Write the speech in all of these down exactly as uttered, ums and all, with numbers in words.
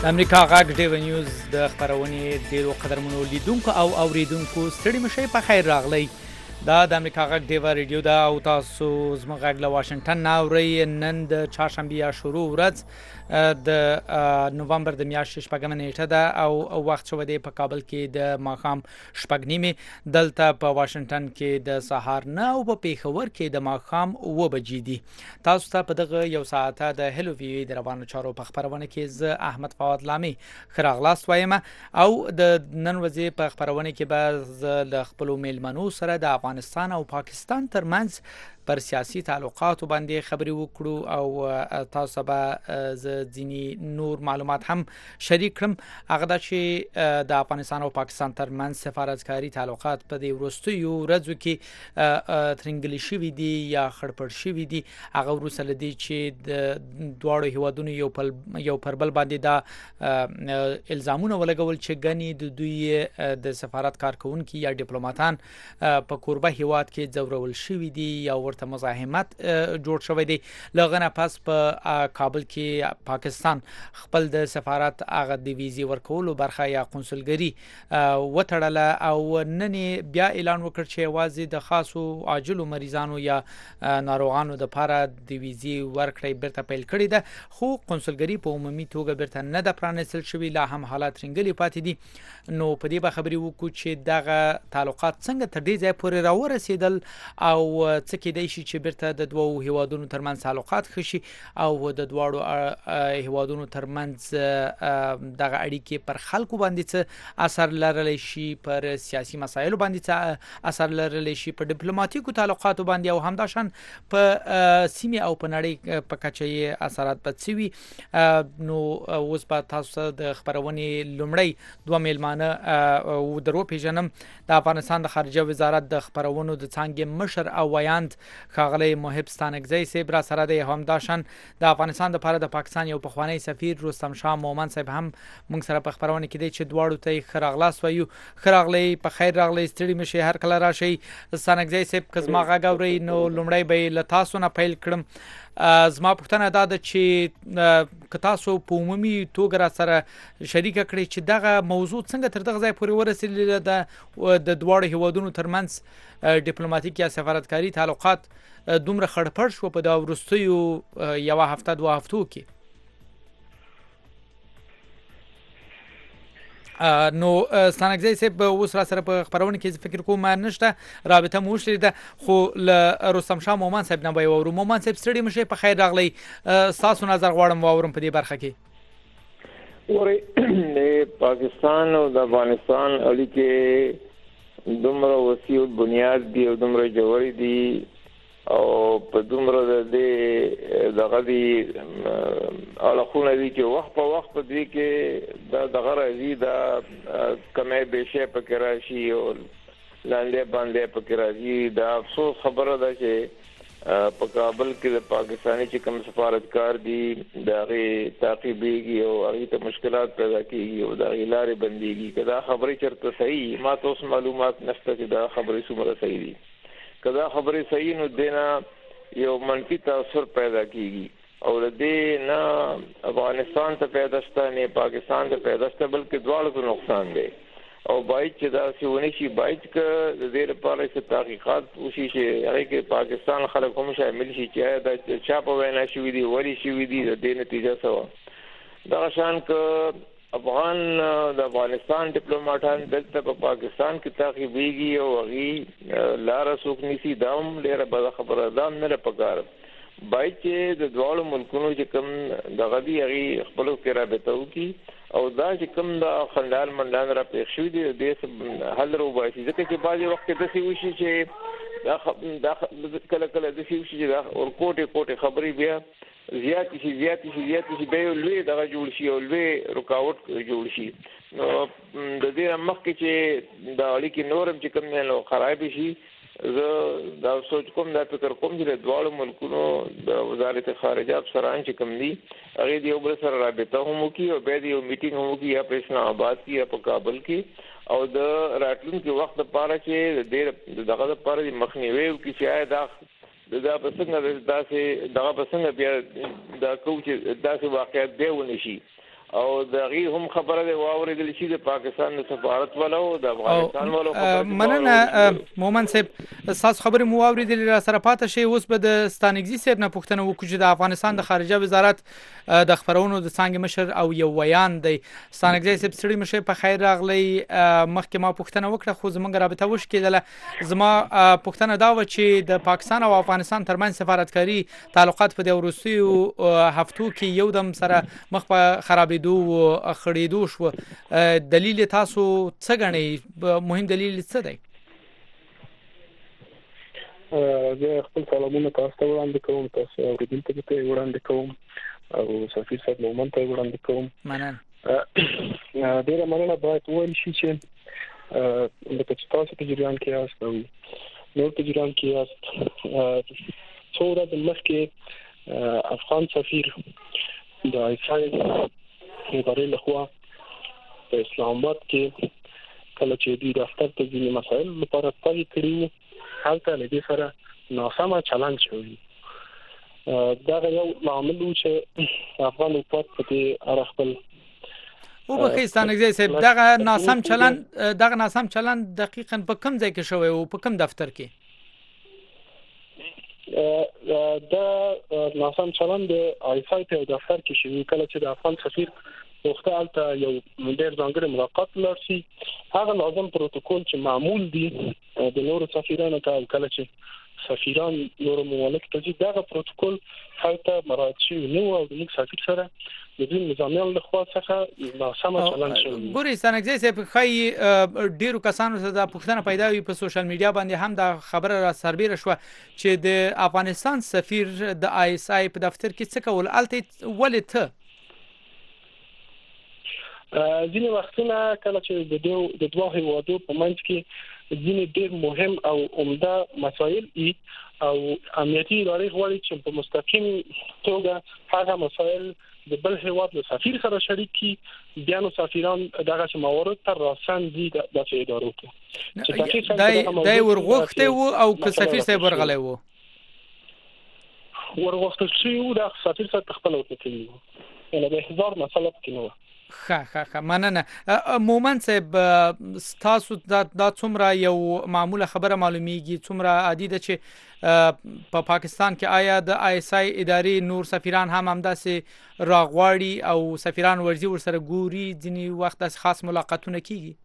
امریکا غږ ډیو نیوز د خبرونې ډیرو قدرمنو لیدونکو او اوریدونکو ستړي مشي په خیر راغلی. دا د امریکا غږ ډیو ریډیو دا او تاسو زموږ غږ له واشنگټن نه اورئ. نن د چهارشنبه یا شروع ورځ د نوامبر د میاشتې شپږمه نیټه ده او وخت شو دی په کابل کې د ماښام شپږ نیمه، دلته په واشنگټن کې د سهار نه او په پیښور کې د ماښام اوه بجې دي. تاسو ته په دغه یو ساعته د هلو وی د روانو چارو په خبرونه کې زه احمد فواد لامي خراغلاس وایم او د نن ورځې په خبرونه کې به ل خپل میلمنو سره د افغانستان او پاکستان ترمنځ پر سیاسي تعلقاتو باندې خبرې وکړو او تاسو به ز ځینی نور معلومات هم شریک کړم. هغه د چې د افغانستان او پاکستان ترمنځ سفارتکاري تعلقات په دې وروستیو ورځو کې ترنګل شوي دي یا خړپړ شوي دي. هغه وروسته لدی چې د دواړو هیوادونو یو پر یو پر بل باندې دا الزامونه ولګول چې غني د دوی د سفارت کارکونکو یا ډیپلوماټان په کوربه هیواد کې ځورول شوي دي یا ورته مزاحمت جوړ شوی دی. لغنه پس په کابل کې پاکستان خپل د سفارت هغه د ویزي ورکولو برخه یا قونسلګری وټړله او نن بیا اعلان وکړ چې وازي د خاصو عاجلو مریضانو یا ناروغانو د لپاره د ویزي ورکړې برته پیل کړې ده، خو قونسلګری په عمومي توګه برته نه د پرانستل شوی، لا هم حالات رنګلي پاتې دي. نو په دې به خبرې وکړو چې دغه تعلقات څنګه تر دې ځای پورې راورسېدل او څه کېدای شي چې برته د دوو هیوادونو ترمنځ تعلقات خشي او د دواړو هیوادونو ترمنځ دغه اړیکې پر خلکو باندې څه اثر لرلی شي، پر سیاسي مسایلو باندې څه اثر لرلی شي، په ډیپلوماټیکو تعلقاتو باندې او همداشان په سیمه او په نړۍ په کچه یې اثرات پاتسوي. نو اوس په تاسو د خبرونې لومړی دوه میلمانه او درو پیژنم. د افغانستان د خارجه وزارت د خبرونو د څنګه مشر او ویاند خاغلی محب ستانکزی صاحب را سره د همداشان د افغانستان د لپاره د پاکستان یو پخوانی سفیر رستم شاه مومن صاحب هم موږ سره په خبرونه کې دی چې دواړو ته خراغلاس وایو. خراغلی په خیر راغلی، ستړي مشي، هر کله راشي. ستانکزی صاحب کزما غاوري نو لومړی به له تاسو نه پیل کړم. زما پوښتنه دا ده چې که تاسو په عمومي توګه را سره شریک کړئ چې دغه موضوع څنګه تر دغه ځای پورې ورسېدل د د دواړو هیوادونو ترمنځ ډیپلوماټیک یا سفارتکاري تعلقات دومره خړپړ شو په دا وروستیو یو هفته دوه هفتو کې. نو ستانکزی صاحب اوس را سره په خبرونه کې فکر کوم نشته رابطه مو شلې ده، خو ل رستم شاه مومن صاحب نه به وورو. مومن صاحب ستړي مشه په خیر راغلی، تاسو نظر غواړم واورم په دې برخه کې. ورې د پاکستان او د افغانستان اړیکې دومره وسیع بنیاد دی او دومره جوړې دي او په دومره د دې دغه دی اړخونه دي چې وخت په وخت په دې کې د دغه راځي د کمې بشه په کې راشي او لاندې باندې په کې راځي. دا افسوس خبره ده چې په کابل کې د پاکستاني چې کوم سفارتکار دي دغه تعقیبېږي او هغه ته مشکلات پیدا کیږي او د لارې بنديږي. کدا خبرې چرته صحیح ما تاسو معلومات نشته چې دا خبرې څومره صحیح دي. کدا خبرې صحیح نو دینا یو منفي تاثر پیدا کیږي او د دې نه افغانستان ته پیدا شته نه پاکستان ته پیدا شته بلکې دواړو ته نقصان دی. او باید چې دا سیونه شي، باید چې د دې لپاره چې تحقیقات وشي چې هغه کې پاکستان خلک هم شامل شي چې دا چا په وینا شوی دی وری شوی دی د دې نتیجه سوا دا شان ک افغان د افغانستان ډیپلوماټان دلته په پاکستان کې تعقیبېږي او هغه لار سوق نيسي دام لره بل خبره دام نه پکار. باید چې د دوه ملکونو چې کوم دغه دی هغه خپل کې رابطه وکي او دا چې کوم د خندال منډان را پېښ شوی دی د حل رو باسي. ځکه چې بعضي وخت د څه وشي چې دا کله کله د څه وشي چې دا اور کوټه کوټه خبري بیا زیات شي زیات شي زیات شي به لوی دغه جوړ شي او لوی رکاوټ جوړ شي. نو د دې مخکې چې د اړیکې نورم چې کوم نه خراب شي زه دا سوچ کوم دا فکر کوم چې د دوه ملکونو د وزارت خارجه افسران چې کوم دي هغه د یو بل سره رابطه هم کوي او به د یو میټینګ هم کوي یا په اسلام آباد کې یا په کابل کې او د راتلونکي وخت لپاره چې د دغه لپاره د مخنیوي او کې شاید دا دا پسنګ داسې دغه پسنګ بیا دا کوم چې داسې واقعیت دی ونشي او دغه هم خبره ده واوریدل شي د پاکستان د سفارت والو د افغانستان والو خبره مننه مومن صاحب تاسو خبرې مو واوریدل را سره پاتې شي اوس به د ستانګزي صاحب نه پوښتنه وکړو چې د افغانستان د خارجه وزارت د خبرونو د څنګه مشر او یو ویان دی ستانګزي صاحب سړي مشه په خیر راغلی مخکې ما پوښتنه وکړه خو زمونږ رابطه وش کېدله زما پوښتنه دا و چې د پاکستان او افغانستان ترمنځ سفارتکاري تعلقات په د وروستیو هفتو کې یو دم سره مخ په خرابېدو او خړېدو شو دلیل تاسو څه غنئ مهم دلیل څه دی زه خپل سلامونه تاسو ته وړاندې کوم تاسو اوریدونکو ته وړاندې کوم او سفیر صاحب مومن ته وړاندې کوم مننه ډیره مننه باید وویل شي چې د تاسو په جریان کې یاست او نور په جریان کې یاست څو ورځې مخکې افغان سفیر د ایسای ادارې لخوا په اسلام آباد کې کله چې د دفتر ته ځینې مسایل لپاره تاګي کړی هلته له دې سره ناسمه چلند شوی دا یو معامل و چې افغان حکومت په دې اړه خپل او په خستانګزي صاحب دغه ناسم چلند دغه ناسم چلند دقیقاً په کوم ځای کې شوی او په کوم دفتر کې دا ناسم چلند د آیسای په دفتر کې شوی کله چې د افغان سفیر وخته الته یو ډېر ځانګړی ملاقات لرسي هغه لازم پروتوکول چې معمول دي د نورو سفیرانو ته کله چې سفیران نورو مملکت ته ځي دا پروتوکول هلته مراعات شوی نو او د موږ سفیر سره د دې نظامیان له خوا څخه ناسم چلند شوی ګوري ستانګزي صاحب خای ډیرو کسانو ته د پښتنه پیدا وي په سوشل میډیا باندې هم دا خبره را سربېره شو چې د افغانستان سفیر د آی اس آی په دفتر کې څه کول الته ولې ته ځینې وختونه کله چې د دوه د دوه هیوادو په منځ کې ځینې ډېر مهم او عمده مسایل ای او امنیتي ادارې غواړي چې په مستقیم توګه هغه مسایل د بل هیواد له سفیر سره شریک کی بیا نو سفیران دغه موارد تر راسن دي د ادارو ته دای دای ورغوخته وو او که سفیر صاحب ورغلی وو ورغوخته شي وو د سفیر سره خپل وکړي یعنی د هزار مسله کې نو ښه ښه ښه مننه مومن صاحب تاسو دا څومره یو معموله خبره معلومیږي څومره عادي ده چې په پاکستان کې آیا د آی اس آی ادارې نور سفیران هم همداسې راغواړي او سفیران ورځي ورسره ګوري ځینې وخت داسې خاص ملاقاتونه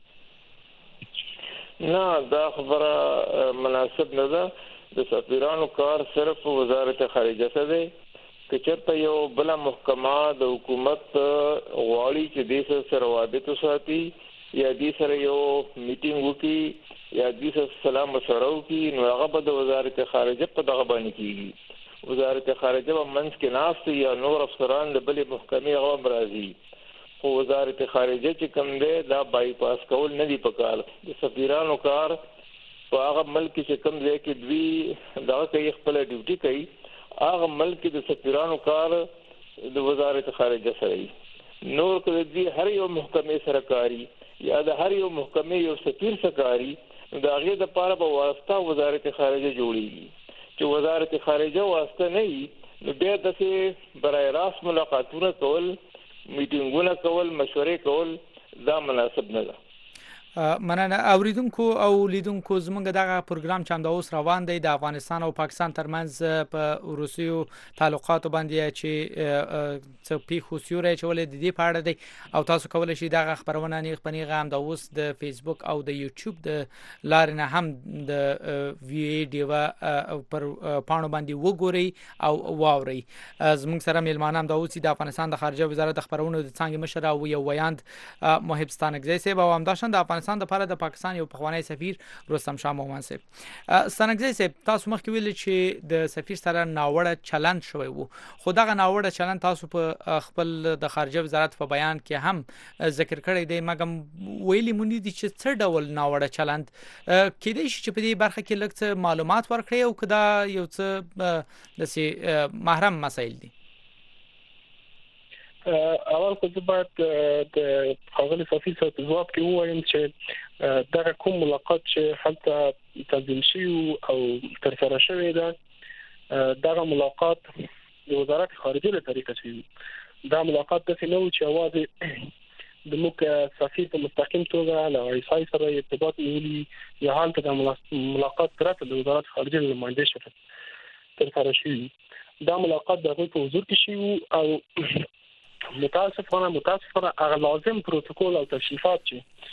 کیږي نه دا خبره مناسب نه ده د سفیرانو کار صرف وزارت خارجه ته دی که چېرته یو بل محکمه د حکومت غواړي چې د سره روابط وساتي یا د سره یو میټینګ وکړي یا د سره سلام مشوره وکړي نو هغه به د وزارت خارجه په دغه باندې کیږي وزارت خارجه په منځ کې ناست یا نور افسران د بل محکمې هغه مرضی خو وزارت خارجه چې کوم دی دا بای پاس کول نه دی پکار د سفیرانو کار په هغه ملک چې کوم ځای کې دوی دا کوي خپل ډیوټي کوي هغه ملک د سفیرانو کار د وزارت خارجه سره نور کله دی هر یو محکمې سره کاری یا د هر یو محکمې یو سفیر سره کاری دا غي د پاره په واسطه وزارت خارجه جوړیږي چې وزارت خارجه واسطه نه وي نو بیا د برای راست ملاقاتونه کول میټینګونه کول مشورې کول دا مناسب نه ده مننه اوریدونکو او لیدونکو زمونږ دغه پروګرام چې د اوس روان دی د افغانستان او پاکستان ترمنځ په روسیو تعلقات باندې چې څه پیښو سیوري چولې د دې په اړه دی او تاسو کولای شئ دغه خبرونه نیغ پنیغه هم د اوس د فیسبوک او د یوټیوب د لارې نه هم د ویډیو پر پاڼو باندې وګورئ او واورئ زمونږ سره میلمانه هم د اوس د افغانستان د خارجه وزارت د خبرونو د څنګه مشر او یو ویاند محب ستانګزي صاحب او همداشان د افغانستان د لپاره د پاکستان یو پخوانی سفیر رستم شاه مومن صاحب ستانګزي صاحب تاسو مخکې ویل چې د سفیر سره ناوړه چلند شوی وو خو دغه ناوړه چلند تاسو په خپل د خارجه وزارت په بیان کې هم ذکر کړی دی مګم ویلي مونږ دي چې څه ډول ناوړه چلند کېدای شي چې په دې برخه کې لږ معلومات ورکړي او کدا یو څه د سي محرم مسایل دي اول خو زه باید د ښاغلي سفیر صاحب په ځواب کې ووایم چې دغه کوم ملاقات چې هلته تنظیم شوی او ترسره شوی ده دغه ملاقات د وزارت خارجه له طریقه شوی دا ملاقات د نو چې اواز د موږ سفیر په مستقیم توګه له رئیس سره ارتباط نیولي یا حال ته د ملاقات پرته د وزارت خارجه نماینده شته تر سره شي. دا ملاقات د په حضور کې شي او متاسفانه متاسفانه هغه لازم پروتوکول او تشریفات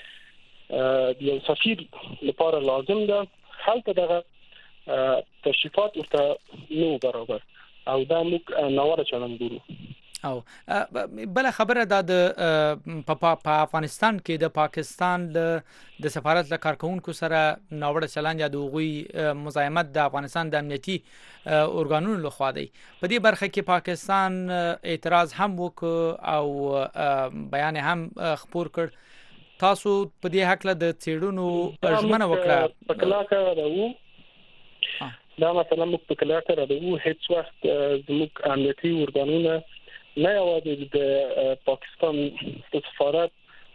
چې د یو سفیر لپاره لازم ده حالته دغه تشریفات ورته نو برابر او دا موږ نواره چلند ګورو. او بل خبره د په افغانستان کې د پاکستان د سفارت له کارکونکو سره ناوړه چلند یا د غوي مزاحمت د افغانستان د امنیتي اورګانونو لخوا دی. په دې برخه کې پاکستان اعتراض هم وکړ او بیان هم خپور کړ. تاسو په دې حق له د چېړونو ژمنه وکړه په کلاکه راو دا مثلا موږ په کلاکه راو هیڅ وخت زموږ امنیتي اورګانونه نه یوازې د پاکستان د سفارت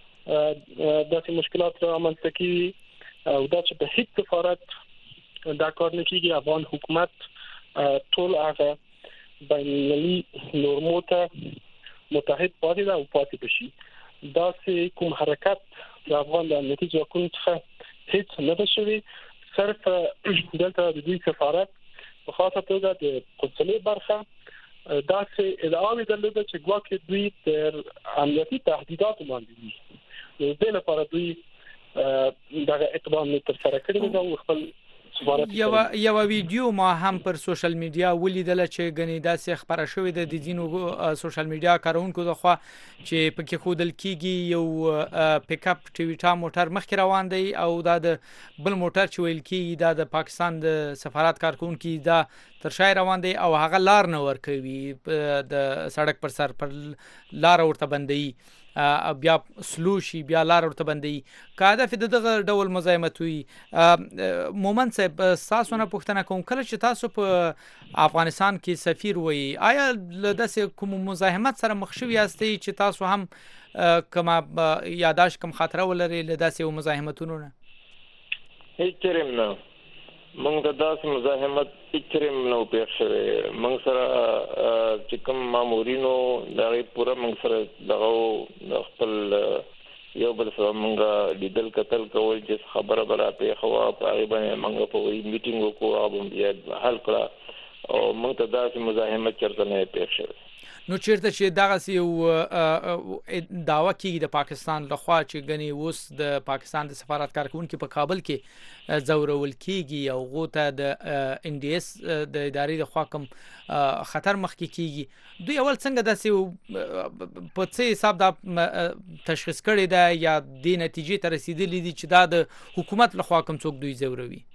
داسې مشکلات رامنځته کیږي او دا چې په هیڅ سفارت دا کار نه کیږي. افغان حکومت ټول هغه بین المللي نورمو ته متحد پاتې ده او پاتې بشي. دا چې کوم حرکت د افغان د امنیتي ځواکونو څخه هیڅ نه ده شوی، صرف دلته د دوی سفارت په خاصه توګه د قنصلي برخه دا چې ادعاوې درلوده چې ګواکې دوی تر امنیتي تهدیداتو باندې دي. نو د لپاره دوی دغه اقدام تر سره کړی دی او خپل سفارت یو یو ویډیو ما هم پر سوشل میډیا ولیدل چې غنی داسې خبره شوې ده د دینو سوشل میډیا کارونکو دغه چې پکې خودل کیږي یو پیک اپ ټویټا موټر مخکې روان دی او دا د بل موټر چې ویل کیږي دا د پاکستان د سفارت کارکونکو دا تر شای روان دی او هغه لار نه ور کوي د سړک پر سر پر لار ورته بندي بیا سلوشي بیا لار ورته بندي کاده فد دغه ډول مزاحمت وي. مومن صاحب تاسو نه پوښتنه کوم کله چې تاسو په افغانستان کې سفیر وي آیا داسې کوم مزاحمت سره مخ شوی یاستئ چې تاسو هم کما یاداش کم خاطره ولري له داسې مزاحمتونو نه؟ هیڅ چرم نه موږ د داسې مزاحمت چرم نه پېښ شوی. موږ سره چې کوم مامورینو دغه پوره موږ سره دغه خپل یو بل سره موږ لیدل کتل کول چې خبره برا په خوا په غیبه موږ په وی میټینګ وکړو او بیا حل کړه او موږ ته داسې مزاحمت چرته نه پېښ شوی. نو چیرته چې دغه یو داوا کیږي د پاکستان لخوا چې غني اوس د پاکستان د سفارت کارکونکو په کابل کې زورول کیږي او غوته د ان ډي اس د ادارې د خوا کوم خطر مخکې کیږي دوی اول څنګه داسې په څه حساب دا تشخیص کړی دا یا د نتیجې ته رسیدلی دي چې دا د حکومت لخوا کوم څوک دوی زوروي؟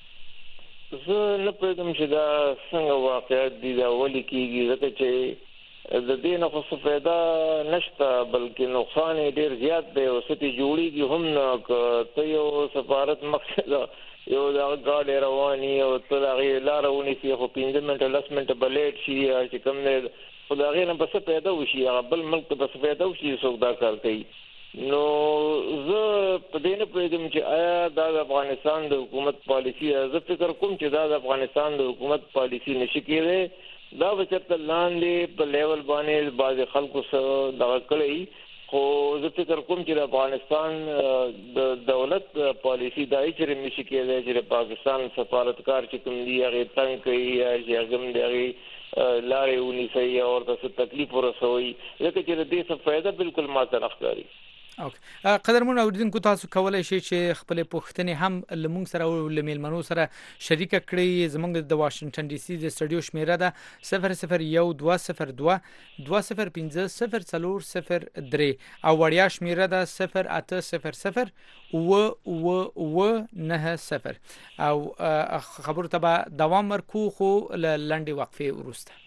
زه نه پوهیږم چې دا څنګه واقعیت دي دا ولې کیږي ځکه چې د دې نه خو فایده نشته بلکې نقصان ډیر زیات دی او ستې جوړیږي هم نه ته یو سفارت مقصد یو دا غاډه رواني او ته هغه لار ونیسي خو پنځه منټه لس منټه بلیټ شي چې کوم نه خدای نه بس پیدا وشي بل ملک ته بس پیدا وشي څوک دا کار کوي. نو زه په دې نه پوهیږم چې آیا دا د افغانستان د حکومت پالیسی زه فکر کوم چې دا د افغانستان د حکومت پالیسی نشي کېږي. دا بچته لاندې په لیول باندې بعض خلکو سره دغه کړی خو زه فکر کوم چې د افغانستان د دولت پالیسی دای چې نشي کېږي چې پاکستان سفارتکار چې کوم دی هغه څنګه کوي یا هغه دغه لارې ونیسي او د تکلیف ورسوي ځکه چې د دې څه فائدہ بالکل ما ته راخلي. اوکې قدرمن اوریدونکو تاسو کولای شئ چې خپل پوښتنې هم لمونږ سره او لمیلمنو سره شریک کړئ. زمونږ د واشنگټن ډي سي د سټډیو شمیره ده صفر صفر یو دوه صفر دوه دوه صفر پنځه صفر څلور صفر درې او وړیا شمیره ده صفر اته صفر صفر و و و نه صفر او خبرو ته به دوام ورکو خو لنډي وقفه وروسته.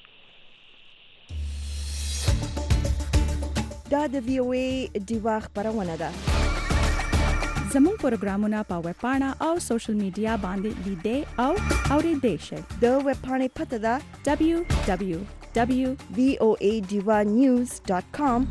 دا د وی او ای دیوا خبرونه ده. زموږ پروګرامونه په ویب پاڼه او سوشل میډیا باندې لیدئ او اوریدئ شئ. د ویب پاڼې پته ده دبليو دبليو دبليو دوت وی او ای دیوا نیوز ډاټ کام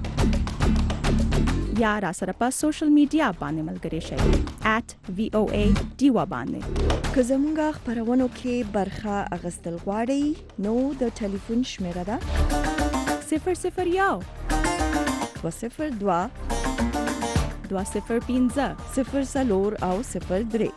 یا را سره په سوشل میډیا باندې ملګری شئ ات وی او ای دیوا باندې. که زموږ خبرونو کې برخه اغستل غواړئ نو د ټلیفون شمیره ده صفر صفر یو دوه صفر دوه دوه صفر پنځه صفر څلور او صفر درې.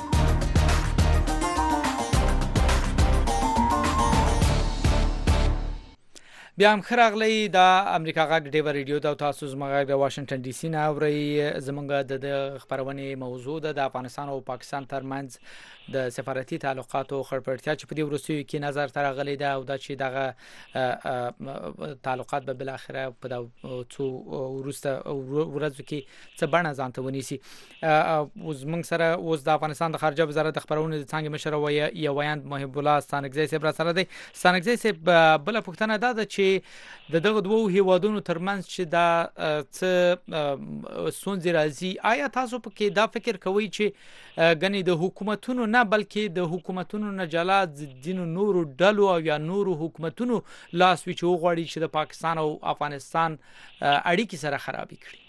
بیا هم خراغلی د امریکا غږ ډیو ریډیو دا تاسو زموږ د واشنگټن ډي سي نه اوري. زموږ د خبرونې موضوع ده د افغانستان او پاکستان ترمنځ د سفارتي تعلقاتو خړپړتیا چې په دې وروستیو کې نظر تر غلې ده او دا چې دغه تعلقات به بل اخره په څو وروسته ورځو کې څه بڼه ځانته ونیسي. اوس موږ سره اوس د افغانستان د خارجه وزارت د خبرونې د څنګه مشر وي یویان محب الله ستانکزی صاحب را سره دی. ستانکزی صاحب بل پوښتنه ده چې د دغه دوه هیوادونو ترمنځ چې دا څه سونځي راځي، آیا تاسو په کې دا فکر کوئ چې غني د حکومتونو نه بلکې د حکومتونو نه جلا دین نورو ډلو او یا نورو حکومتونو لاس وی چې وغواړي چې د پاکستان او افغانستان اړیکې سره خراب کړي؟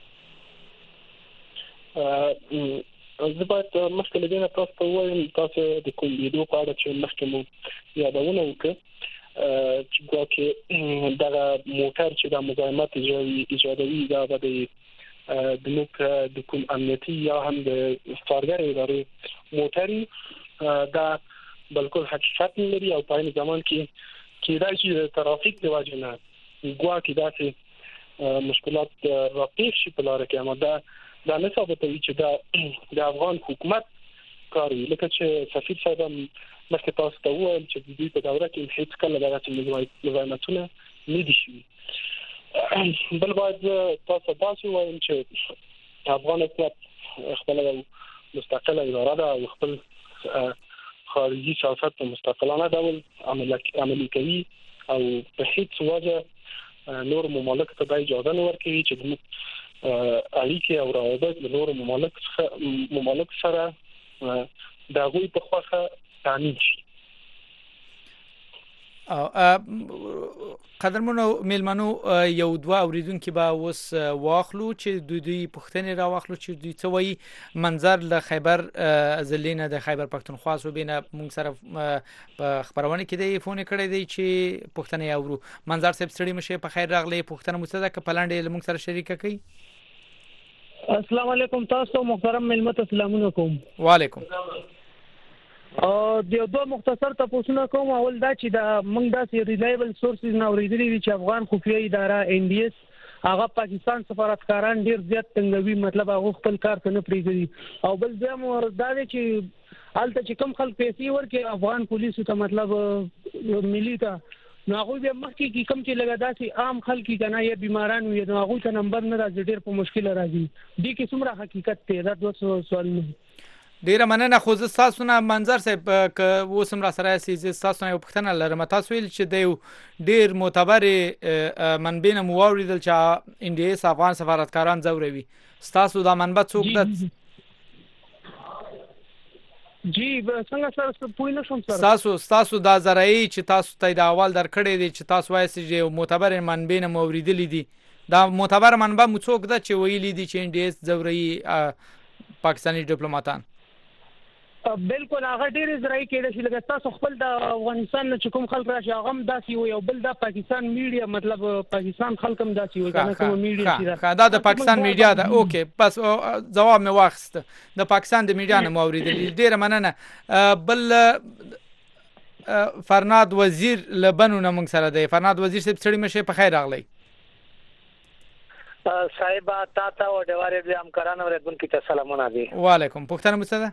زه باید مخکې له دې نه تاسو ته ووایم، تاسو د کوم ویډیو په اړه چې مخکې مو یادونه وکړه چې ګواکې دغه موټر چې د مزاحمت ایجادوي دا به د موږ د کوم امنیتي یا هم د ستارګر ادارې موټري دا بالکل حقیقت لري او په این زمان کې کېدای شي د ترافیک د وجې نه ګواکې داسې مشکلات راپېښ شي په لاره کې، اما دا دا نه ثابتوي چې دا د افغان حکومت کار وي. لکه چې سفیر صاحب مخکې تاسو ته وویل چې د دې په دوره کې هیڅ کله دغه مزاحمتونه نه دي شوي. بل باید تاسو تاسو وایم چې افغان حکومت خپل مستقله اداره ده او خپل خارجي سیاست په مستقلانه ډول عملي کوي او په هیڅ وجه نور ممالک ته اجازه نه ورکوي چې د اړیکې او روابط د نور ممالک ممالک سره د هغوی په خوښه تامین شي. قدرمنو میلمنو یو دوه اوریدونکو به اوس واخلو چې دوی دوی پښتنې را واخلو چې دوی څه وایي. منظر له خیبر ضلع نه د خیبر پښتونخوا صوبې نه موږ سره په خبرونه کې دی فون کړی دی چې پښتنې اورو. منظر صاحب ستړي مشه په خیر راغلی. پښتنه مستده ک پلاندې موږ سره شریک کړي. السلام علیکم تاسو محترم ملمت السلام علیکم. وعلیکم. او د دوه مختصر تاسو کوم اول دا چې دا موږ داسې ریلایبل سورسز نه اوریدلې چې افغان خفیه اداره ان ډي اس هغه پاکستان سفارتکاران ډیر زیات تنګوي، مطلب هغه خپل کار ته نه پریږدي. او بل ځم دا چې الته چې کم خلک پیسې ورکړي افغان پولیسو ته، مطلب ملي ته، نو هغه به مخکې کې کم چې لګا داسې عام خلک کنه یا بیماران وي نو هغه ته نمبر نه راځي، ډیر په مشکل راځي. دي کې څومره حقیقت دی؟ دا دوه سوال نه. ډیره مننه. خو زه تاسو نه منظر صاحب ک وسم را سره سي تاسو نه پښتنه لرم. تاسو ویل چې د ډیر معتبر منبع مو اوریدل چې ان ډي اس افغان سفارتکاران زوروي. تاسو دا منبع څوک ده؟ جی څنګه سره پوی نه شم سره. تاسو تاسو دا زراعي چې تاسو ته د اول درکړې دي چې تاسو وایي چې معتبر منبع مو اوریدل دي، دا معتبر منبع مو څوک ده چې ویلي دي چې ان ډي اس زوروي پاکستاني ډیپلوماټان؟ بالکل هغه ډیر زراعي کېده چې لکه تاسو خپل د افغانستان نه کوم خلک راشي هغه هم داسي وي او بل د پاکستان میډیا، مطلب پاکستان خلک هم داسي وي کنه کوم میډیا چې دا د پاکستان میډیا ده. اوکې بس جواب مې واخست. د پاکستان د میډیا نه موریدل. ډیر مننه. بل فرناد وزیر لبنو نه موږ سره دی. فرناد وزیر صاحب ستړي مشه په خیر راغلی. صاحب تا ته او ډوارې د همکارانو ورغونکو ته سلامونه دي. وعلیکم. پښتنه مستده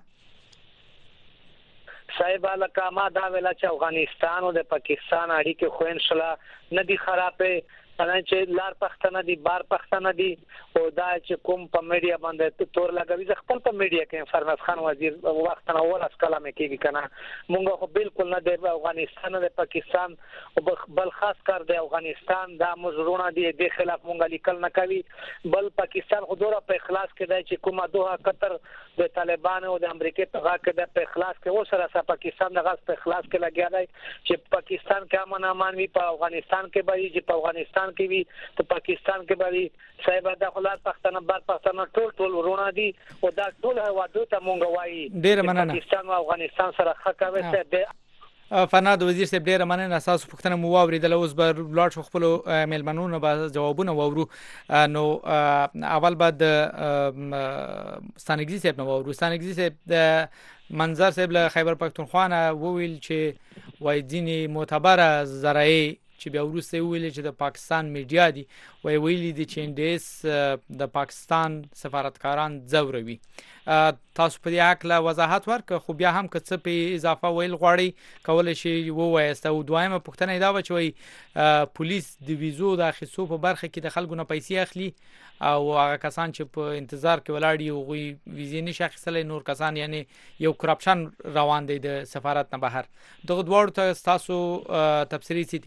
صاحب لکه ما دا ویلا چې افغانستان او د پاکستان اړیکې خو ان شاء الله نه دي خرابې، چې لار پښتنه دي بار پښتنه دي او دا چې کوم په میډیا باندې تور لګوي. زه خپل په میډیا کې فرناز خان وزیر وخت نه اول اس کلامه کېږي کنه مونږ خو بالکل نه د افغانستان او د پاکستان او بل خاص کار د افغانستان دا مزرونه دي د خلاف مونږ لیکل نه کوي، بل پاکستان خو دوره په اخلاص کې دی چې کومه دوه قطر د طالبان او د امریکای په غا کې د په اخلاص کې او سره سره پاکستان د غاز په اخلاص کې لګیا دی چې پاکستان کې امن امان وي، په افغانستان کې به چې په افغانستان کې وي ته پاکستان کې به صاحب دا خلک پښتنه بار پښتنه ټول ټول ورونه دي او دا ټول هوادو ته مونږ وایي ډیر مننه. پاکستان او افغانستان سره خکاوي څه فرناد وزیر صاحب ډیره مننه تاسو پوښتنه مو واوریدله اوس به لاړ شو خپل میلمنونو به جوابونه واورو نو اول بعد ستانګزي صاحب نو واورو ستانګزي صاحب د منظر صاحب له خیبر پښتونخوا نه وویل چې وای ځینې معتبره ذرایع چې بیا وروسته ویل چې د پاکستان میډیا دي وای ویلي دي چې ان ډي اس د پاکستان سفارتکاران ځوروي تاسو په دې حق له وضاحت ورک خو بیا هم که څه په اضافه ویل غواړي کول شي ووایست او دویمه پوښتنه دا و چې وای پولیس د ویزو د اخیستو په برخه کې د خلکو نه پیسې اخلي او هغه کسان چې په انتظار کې ولاړ دي هغوی ویزې نشي اخیستلی نور کسان یعنی یو کرپشن روان دی د سفارت نه بهر دغه دواړو ته تاسو تفسیري څه دي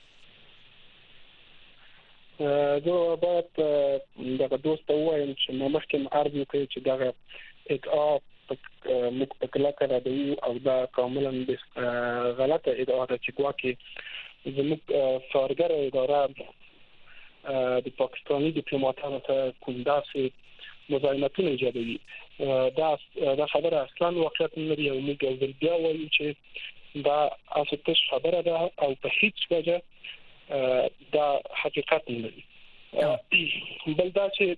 زه باید دغه دوست وایم چې مخکې عرض وکړي چې دغه ادعا موږ په کلکه ردوو او دا کاملا غلطه ادعا ده چې ګواکې زموږ څارګره اداره د پاکستاني ډیپلوماټانو ته کوم داسې مزاحمتونه ایجادوي دا دا خبره اصلا واقعیت نه لري او موږ ځل بیا وایو چې دا اساسي خبره ده او په هیڅ وجه دا حقیقت نه لري بل دا چې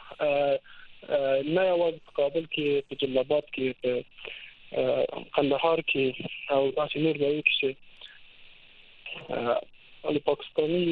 نه یوازې په کابل کې په جلال آباد کې په قندهار کې او داسې نور ځایونو کې چې د پاکستاني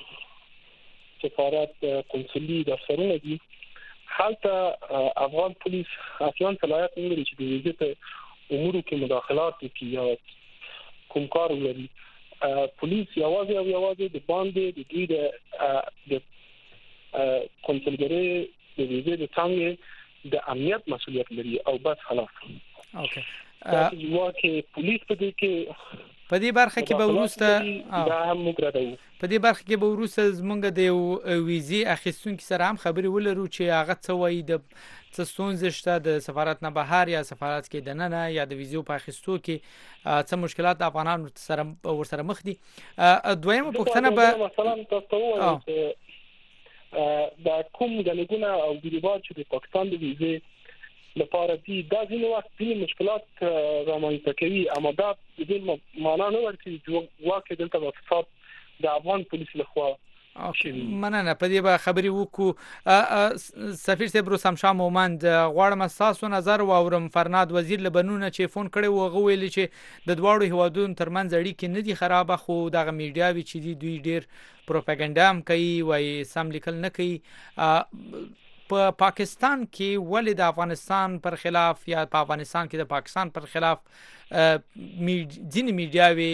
سفارت قنصلي دفترونه دي هلته افغان پولیس اصلا صلاحیت نه لري چې د ویزې په امورو کې مداخلات وکړي یا کوم کار ولري پولیس یوازې او یوازې د باندې د دوی د کنټرولګری د ویزې د څنګه د امنیت مسؤلیت لري او بس خلاص اوکې دا چې پولیس په دې کې په دې برخه کې به وروسته دا هم موږ راځو په دې برخه کې به وروسته زمونږ د ویزې اخیستونکو سره هم خبرې ولرو چې هغه څه وایي د څه ستونزې شته د سفارت نه بهر یا سفارت کې دننه یا د ویزو په اخیستو کې څه مشکلات افغانانو سره ورسره مخ دي دویمه پوښتنه به مثلا تاسو وایئ چې دا کوم غلطونه او ګډوډ چې د پاکستان د ویزې لپاره دي دا ځینې وخت دې مشکلات رامنځته کوي اما دا دې معنا نه ورکوي چې واقع دلته د فساد د افغان پولیس لخوا مننه په دې به خبرې وکړو سفیر صاحب روسم شاه مومند غواړم تاسو نظر واورم فرناد وزیر لبنان چې فون کړي و غوېل چې د دوړو هوادونو ترمنځ اړیکې نه دي خرابه خو دغه میډیاوي چې دوی ډیر پروپاګاندا هم کوي وای سم لیکل نه کوي په پا پاکستان کې ولې د افغانستان پر خلاف یا په افغانستان کې د پاکستان پر خلاف ځینې میډیاوي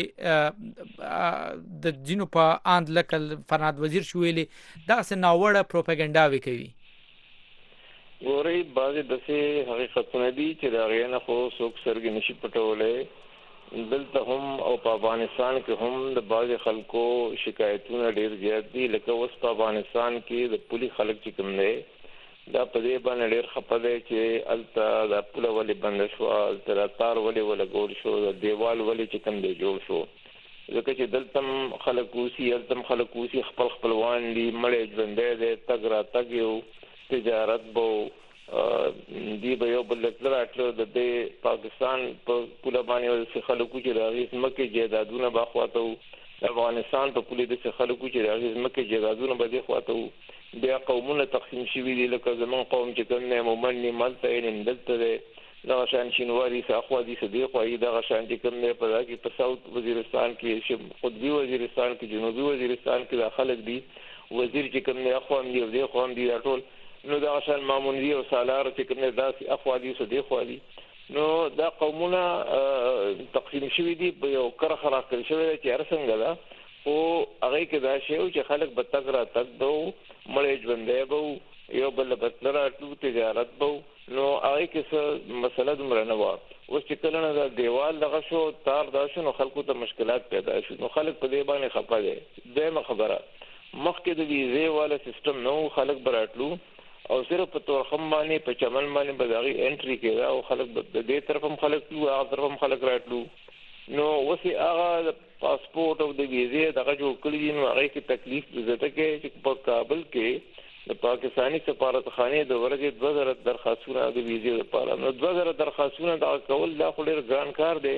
د ځینو په اند لکه فرناد وزیر شو ویلي داسې ناوړه پروپاګاندا کوي ګوري بعضې داسې حقیقتونه دي چې د هغې نه خو څوک سترګې نشي پټولی دلته هم او په افغانستان کې هم د بعضې خلکو شکایتونه ډېر زیات دي لکه اوس په افغانستان کې د پولي خلک چې کوم دی دا په دې باندې ډېر خفه دی چې هلته دا پوله ولې بنده شوه هلته دا تار ولې ولګول شو د دیوال ولې چې کوم دی جوړ شو ځکه چې دلته هم خلک اوسي هلته هم خلک اوسي خپل خپلوان دي مړی ژوندی دی تګ راتګ یو تجارت به دی به یو بل له راتلو د دې پاکستان په پوله باندې څه خلکو چې د هغې ځمکې جایدادونه به خواته وو افغانستان په پولې داسې خلکو چې د هغې ځمکې جایدادونه به دې خواته وو بیا قومونه تقسیم شوي دي لکه زمونږ قوم چې کوم دی مومن دی ملته یې دلته دی دغه شان شینواري اخوا دي څه دی خوا یې دغه شان چې کوم دی په دا کې په ساوت وزیرستان کې قطبي وزیرستان کې جنوبي وزیرستان کې دا خلک دي وزیر چې کوم دی اخوا هم دي او دې خوا هم دي دا ټول نو دغه شان ماموندي او سالار چې کوم دی داسې اخوا دي څه دی خوا دي نو دا قومونه تقسیم شوي دي په یو کرښه راکړل شوې ده چې هر څنګه ده خو هغې کې دا شی و چې خلک به تګ راتګ به و مړی ژوندی به و یو بل به تله راتلو تجارت به و نو هغې کې څه مسله دومره نه وه اوس چې کله نه دا دیوال دغه شو تار دا شو نو خلکو ته مشکلات پیدا شو نو خلک په دې باندې خفه دی دویمه خبره مخکې د ویزې والا سیستم نه و خلک به راتلو او صرف په تورخم باندې په چمن باندې به د هغې انټري کېده او خلک د دې طرف هم خلک تلو هغه طرف هم خلک راتلو نو اوس یې هغه پاسپورټ او د ویزې دغه جوړ کړي دي نو هغې کې تکلیف زیاته کې چې په کابل کې د پاکستاني سفارتخانې د ورځې دوه زره درخواستونه د ویزې لپاره نو دوه زره درخواستونه دغه کول دا خو ډېر ګران کار دی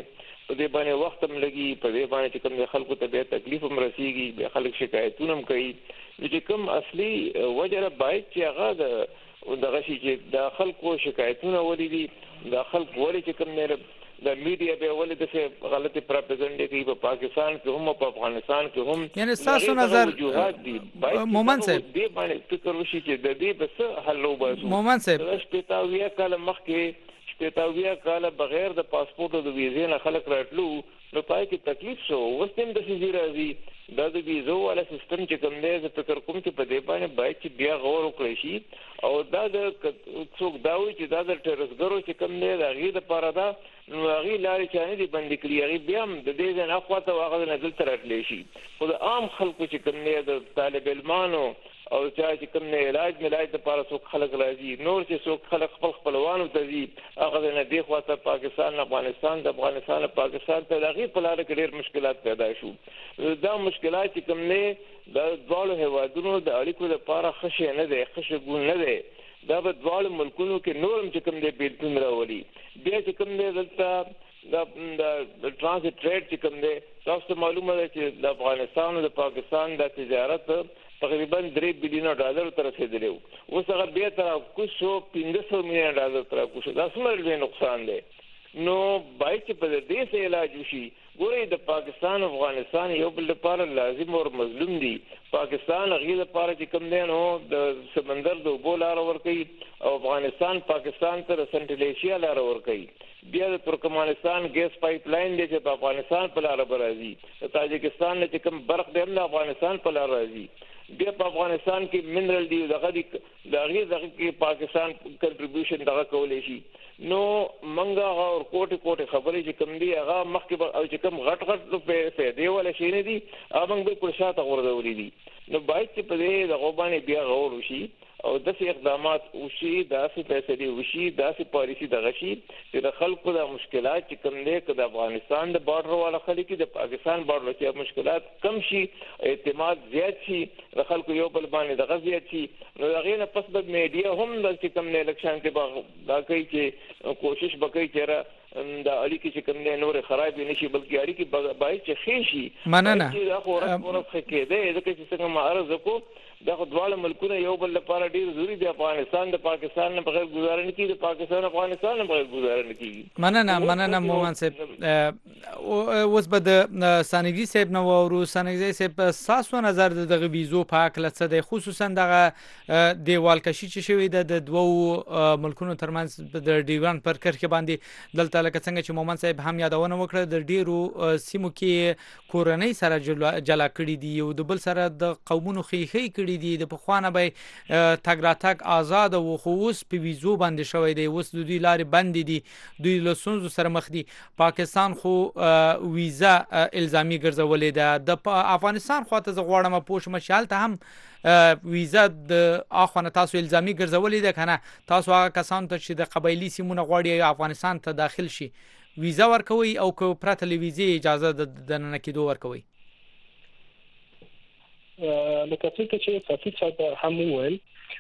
په دې باندې وخت هم لګي، په دې باندې چې کوم خلکو ته به تکلیف هم رسیږي، به خلک شکایتونه هم کوي. چې کوم اصلي وجه باید چې هغه د دغه شي چې د خلکو شکایتونه ولې دي، د خلکو ولې چې کوم نه د میډیا به ولې د غلطي پروپاګاندا کوي په پاکستان کې هم په افغانستان کې هم. یعنی تاسو نظر مومن صاحب دې باندې فکر وشي چې د دې بس حل وباسو. مومن صاحب شپږ کال مخکې شپږ کال بغیر د پاسپورت او د ویزې نه خلک راتلو، نو پای کې تکلیف شو. اوس هم د سيزي راځي دا د ویزو والا سیستم چې کوم دی، زه فکر کوم چې په دې باندې باید چې بیا غور وکړي شي او دا د څوک دا وایي چې دا د ټیرسګرو چې کوم دی د هغې دپاره ده، نو هغې لارې چې نه دي بندې کړي، هغې بیا هم د دې ځای نه خواته هغه نه دلته راتلی شي. خو د عام خلکو چې کوم دی د طالب علمانو او چا چې کوم نه علاج ملاج لپاره څوک خلک راځي، نور چې څوک خلک خپل خپلوانو ته ځي هغه نه دی خواته پاکستان افغانستان د افغانستان پاکستان ته د هغې په لاره کې ډېر مشکلات پیدا شو. دا مشکلات چې کوم نه د دواړو هیوادونو د اړیکو لپاره ښه شی نه دی، ښه شګون نه دی. دا په دواړو ملکونو کې نور هم چې کوم دی بیلتون راولي. بیا چې کوم دی دلته د ټرانزیټ ټریډ چې کوم دی، تاسو ته معلومه ده چې د افغانستان او د پاکستان د تجارت تقریبا درې بلیون ډالر ته رسیدلی و. اوس هغه بیا تر کوز شو پنځه سوه میلیون ډالر ته راکوز شو. دا څومره لوی نقصان دی. نو باید چې په دې څه علاج وشي. ګورئ د پاکستان افغانستان یو بل لپاره لازم او مظلوم دي. پاکستان هغې لپاره چې کوم دی نو د سمندر د اوبو لاره ورکوي او افغانستان پاکستان ته د سنټرل ایشیا لاره ورکوي. بیا د ترکمنستان ګیس پایپ لاین دی چې په افغانستان په لاره به راځي. د تاجکستان نه چې کوم برق دی هم د افغانستان په لاره راځي. بیا په افغانستان کې منرل دی دغه د هغې دغه کې پاکستان کنټریبیوشن دغه کولی شي. نو منګه هغه ورکوټې کوټې خبرې چې کوم دي هغه مخکې او چې کوم غټ غټ پیدې والا شی نه دي هغه موږ بالکل شاته غورځولي دي. نو باید چې په دې دغو باندې بیا غور وشي او داسې اقدامات وشي، داسې فیصلې وشي، داسې پالیسي دغه شي چې د خلکو د مشکلات چې کوم دی که د افغانستان د بارډر والا خلک د پاکستان بارډر کې مشکلات کم شي، اعتماد زیات شي، د خلکو یو بل باندې دغه زیات شي. نو د هغې نه پس به میډیا هم د چې کوم دی الکشن کې به دا کوي چې کوشش به کوي چې د اړیکې چې کوم دی نورې خرابې نه شي، بلکې اړیکې باید چې ښې شي. مننه. دا خو ورځ ورځ ښه کېدی، ځکه چې څنګه ما عرض وکړو دا خو دواړه ملکونه یو بل لپاره ډېر ضروري دي. افغانستان د پاکستان نه بغیر ګزاره نه کېږي، د پاکستان افغانستان نه بغیر ګزاره نه کېږي. مننه مننه مومن صاحب. اوس به د ثانګي صاحب نه واورو. ثانګي صاحب ستاسو نظر د دغه ویزو په هکله څه دی، خصوصا دغه دیوال کشي چې شوې ده د دوو ملکونو ترمنځ د ډیورنډ پر کرښې باندې. دلته لکه څنګه چې مومن صاحب هم یادونه وکړه د ډیرو سیمو کې کورنۍ سره جلا کړي دي او د بل سره د قومونو خېخې کړي دي. د پخوانه به تګ راتګ آزاد و، خو اوس په ویزو باندې شوی دی. اوس د دوی لارې بندې دي، دوی له ستونزو سره مخ دي. پاکستان خو ویزا الزامي ګرځولې ده. د افغانستان خواته زه غواړم پوه شم چې هلته هم ویزا د اخوانه تاسو الزامي ګرځولې ده که نه؟ تاسو هغه کسانو ته چې د قبایلي سیمونه غواړي افغانستان ته داخل شي ویزا ورکوي او که پرته له ویزې اجازه د دننه کېدو ورکوي؟ لکه څنګه چې سفیر صاحب هم وویل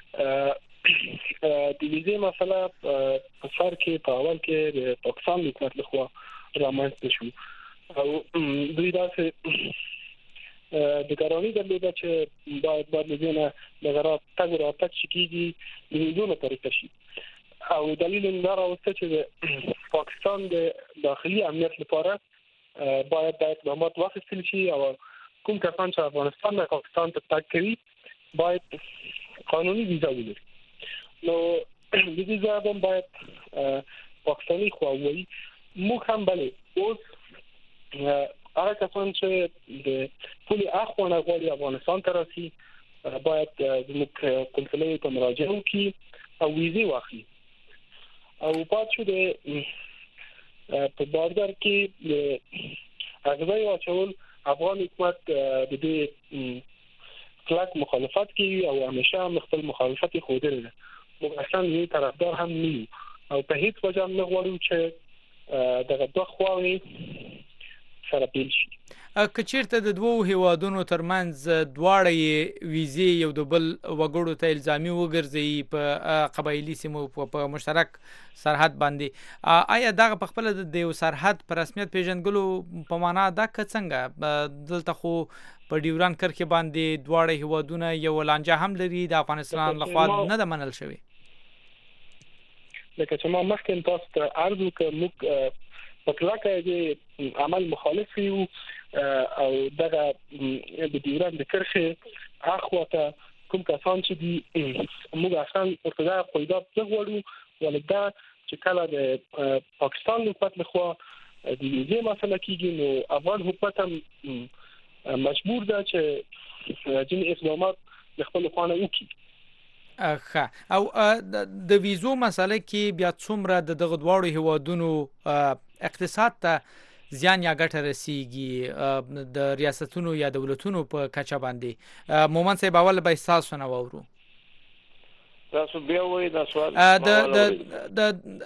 د ویزې مسله په سر کې په اول کې د پاکستان حکومت لخوا رامنځته شو او دوی داسې د ګراني درلوده چې باید باید له دې نه د غرا تګ راتګ چې کېږي د ویزو نه طریقه شي. او دلیل یې دا راوسته چې د پاکستان د داخلي امنیت لپاره باید د اقدامات واخیستل شي او کوم کسان چې افغانستان نه پاکستان ته تګ کوي باید قانوني ویزا ولري. نو د ویزا هم باید پاکستاني خوا وایي. موږ هم بلې اوس هغه کسان چې د پولې اخوانه غواړي افغانستان ته راسي باید زموږ کنسولۍ ته مراجعه وکړي او ویزې واخلي. او پات شو د په بارډر کې د اغزای واچول افغان حکومت د دې کلک مخالفت کوي او همیشه خپل مخالفت خوده ده. موږ اصلا یې طرفدار هم نه یو او په هیڅ وجه نه غواړو چې دغه دوه خواوې سره بیل شي. که چیرته د دوو هیوادونو ترمنځ دواړه ویزې یو د بل وګړو ته الزامي وګرځي په قبایلي سیمو په مشترک سرحد باندې، آیا دغه په خپل د یو سرحد په رسمیت پیژندګلو په معنا ده که څنګه؟ دلته خو په ډیوران کرښې باندې دواړه هیوادونه یو لانجه هم لري، د افغانستان لخوا نه ده منل شوې. لکه چې ما مخکې تاسو ته عرض وکړ، موږ په کلکه د عمل مخالف یو او دغه د ډیوران د کرښې اخواته کوم کسان چې دي موږ اصلا ورته قیدات نه غواړو، ولدا چې کله د پاکستان حکومت لخوا د ویزې مسله کیږي نو افغان حکومت هم مجبور ده چې ځینې اقدامات د خپل خانه وکړي. ښه، او د ویزو مسله کې بیا څومره د دغه دواړو هیوادونو اقتصاد ته زیان یا ګټه رسیږي د ریاستونو یا دولتونو په کچه باندې؟ مومن صاحب اول به تاسو نه وورو. تاسو بیا وایي دا سوال د د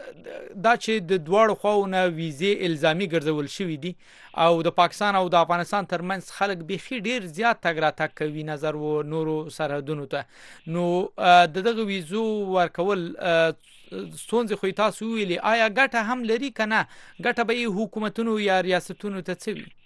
دا چې د دواړو خواونه ویزې الزامي ګرځول شوې دي او د پاکستان او د افغانستان ترمنځ خلک بيخي ډیر زیات تګ راتګ کوي نظر و نورو سرحدونو ته، نو د دغه ویزو ورکول ستونزې خو تاسو ویلي، آیا ګټه هم لري کنه؟ ګټه به حکومتونو یا ریاستونو ته څه وي؟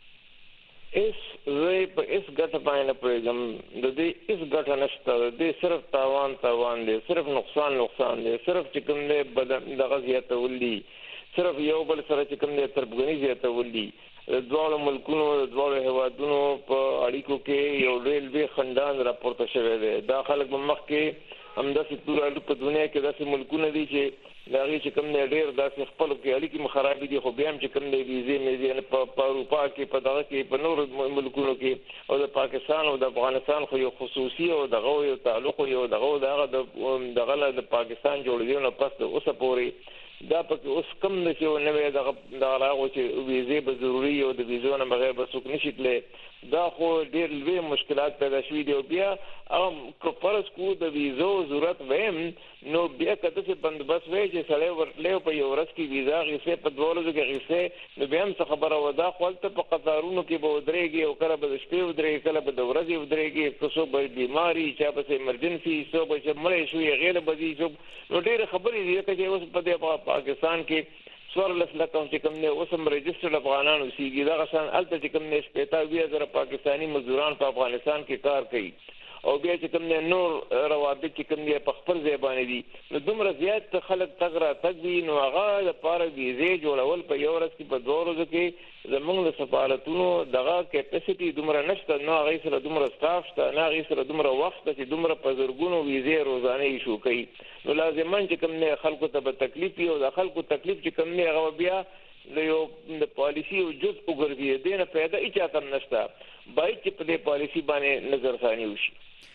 اس زه په اس ګټه باندې پرېږم، د دې اس ګټه نشته، د دې صرف تاوان تاوان دی، صرف نقصان نقصان دی، صرف چې کوم دی بدن دغه زیاتول دي، صرف یو بل سره چې کوم دی تربګنی زیاتول دي. د دواړو ملکونو د دواړو هیوادونو په اړیکو کې یو ډېر لوی خندان راپورته شوی دی. دا خلک په مخ کې همداسې ټول په دنیا کې داسې ملکونه دي چې دا غي چې کوم نه ډېر داسې خپل کې اړیکې مخربي دي، خو بیا هم چې کوم نه ویزې مې په اروپا کې په دغه کې په نور ملکونو کې او د پاکستان او د افغانستان خو یو خصوصي او دغه یو تعلق یو دغه دغه دغه د پاکستان جوړېدو نه پس د اوسه پورې دا پکې اوس کم نشي نو دغه دغه راغو چې ویزې به ضروري او د ویزو نه بغیر به څوک نشي تللی. دا خو ډېر لوی مشکلات پیدا شوي دي او بیا هغه فرض کو د ویزو ضرورت ویم نو بیا کته چې بندوبست وای چې سړی ورتلې په یو ورځ کې ویزا غیسه په دوه ورځو کې غیسه نو بیا هم څه خبره ودا خپل په قطارونو کې به ودرېږي او کله به شپې ودرېږي کله به د ورځې ودرېږي څو به بیماری چا به ایمرجنسي څو به چې مړې شوې غیر بدی څو نو ډېر خبرې دي چې اوس په پاکستان کې سوارلس لکه چې کوم نه اوسم رجستر افغانان اوسېږي دا غسان الته چې کوم نه شپږ ویا زره پاکستانی مزدوران په افغانستان کې کار کوي او بیا چې کوم نه نور روابط چې کوم نه په خپل ځای باندې دي نو دومره زیات خلک تګرا تګوي نو هغه لپاره ویزې جوړول په یو ورځ کې په دوه ورځو کې زمونږ د سفارتونو دغه کیپاسټي دومره نشته، نو هغه سره دومره سټاف شته، نه هغه سره دومره وخت چې دومره په زرګونو ویزې روزانه ایشو کوي. نو لازمان چې کوم نه خلکو ته به تکلیف وي او د خلکو تکلیف چې کوم نه هغه بیا د یو د پالیسی او جز وګرځي دې نه پیدا اچا تم نشته باید چې په دې پالیسی باندې نظر ثاني وشي.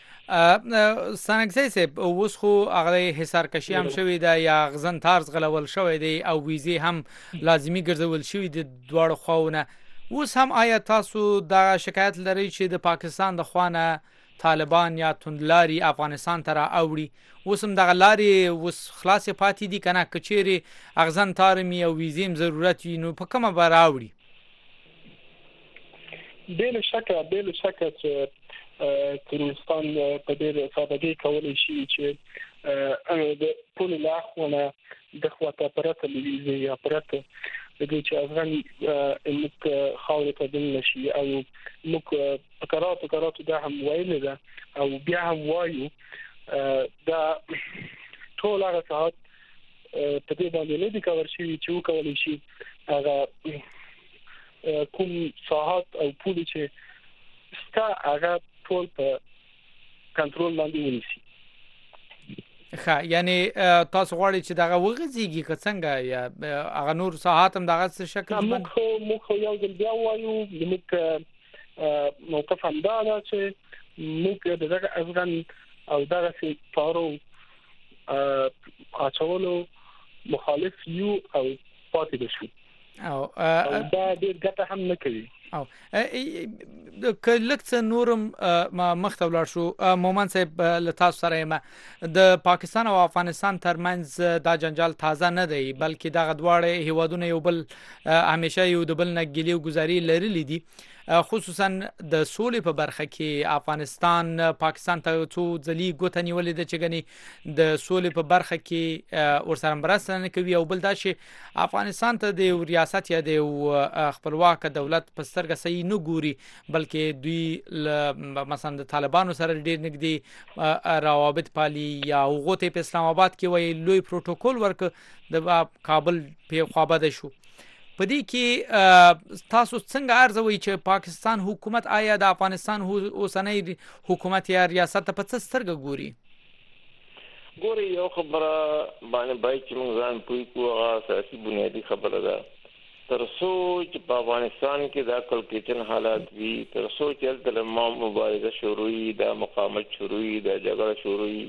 سانګزی صاحب اوس خو هغه حصار کشي هم شوې ده یا غزن طرز غلول شوې دی او ویزې هم لازمی ګرځول شوې دي دواړو خواونه، اوس هم آیا تاسو دا شکایت لرئ چې د پاکستان د خوانه طالبان یا توندلاري افغانستان ته راوړي؟ اوس هم دغه لارې اوس خلاصې پاتې دي کنه که چیرې اغزن تارمي او ویزې هم ضرورت وي نو په کومه به راوړي؟ بلا شکه بلا شکه چې ترکستان په ډېر سادهګۍ کولی شي چې د ټول لاخونه د خواته پرته ویزې یا پرته د دې چې افغان موږ خاورې ته دن نشي او موږ په کراتو کراتو دا هم ویل ده او بیا هم وایو دا ټول هغه ساعت په دې باندې نه دي کور شي چې وکولای شي هغه کوم ساعت او پولی چې ستا هغه ټول په کنټرول باندې ونیسي. ښه، یعنی تاسو غواړئ چې دغه وغځېږي که څنګه یا هغه نور ساعات هم دغه څه شکل موږ خو موږ خو یو ځل بیا وایو موږ موقف همدا ده چې موږ د دغه افغان او دغه تارو اچولو مخالف یو او پاتې بشو او دا ډېر ګټه هم نه کوي. او که لکه نورم مخته ولاړ شو مومن صاحب له تاسو سره یم د پاکستان او افغانستان ترمنځ دا جنجال تازه نه دی بلکې دغه دواړه هیوادونه یو بل همیشه یو د بل نه ګیلې او ګزاري لرلې دي خصوصا د سولې په برخه کې افغانستان پاکستان ته څو ځلې ګوته نیولې ده چې ګنې د سولې په برخه کې ورسره مرسته نه کوي او بل دا چې افغانستان ته د ریاست یا د خپلواک دولت په سترګه صحیح نه ګوري بلکې دوی مثلا د طالبانو سره ډېر نږدې روابط پالي یا هغوی ته په اسلام آباد کې وایي لوی پروتوکول ورک د کابل په خوابه شو په دې کې تاسو څنګه ارزوي چې پاکستان حکومت آیا د افغانستان اوسنۍ حکومت یا ریاست په څه سترګه ګوري ګوري یو خبره باندې بای چې موږ ځان پوي کوو اساسي بنیادی خبره ده تر څو چې په افغانستان کې د کلکچن حالات وي تر څو چې د مبارزه شروعي د مقاومت شروعي د جګړه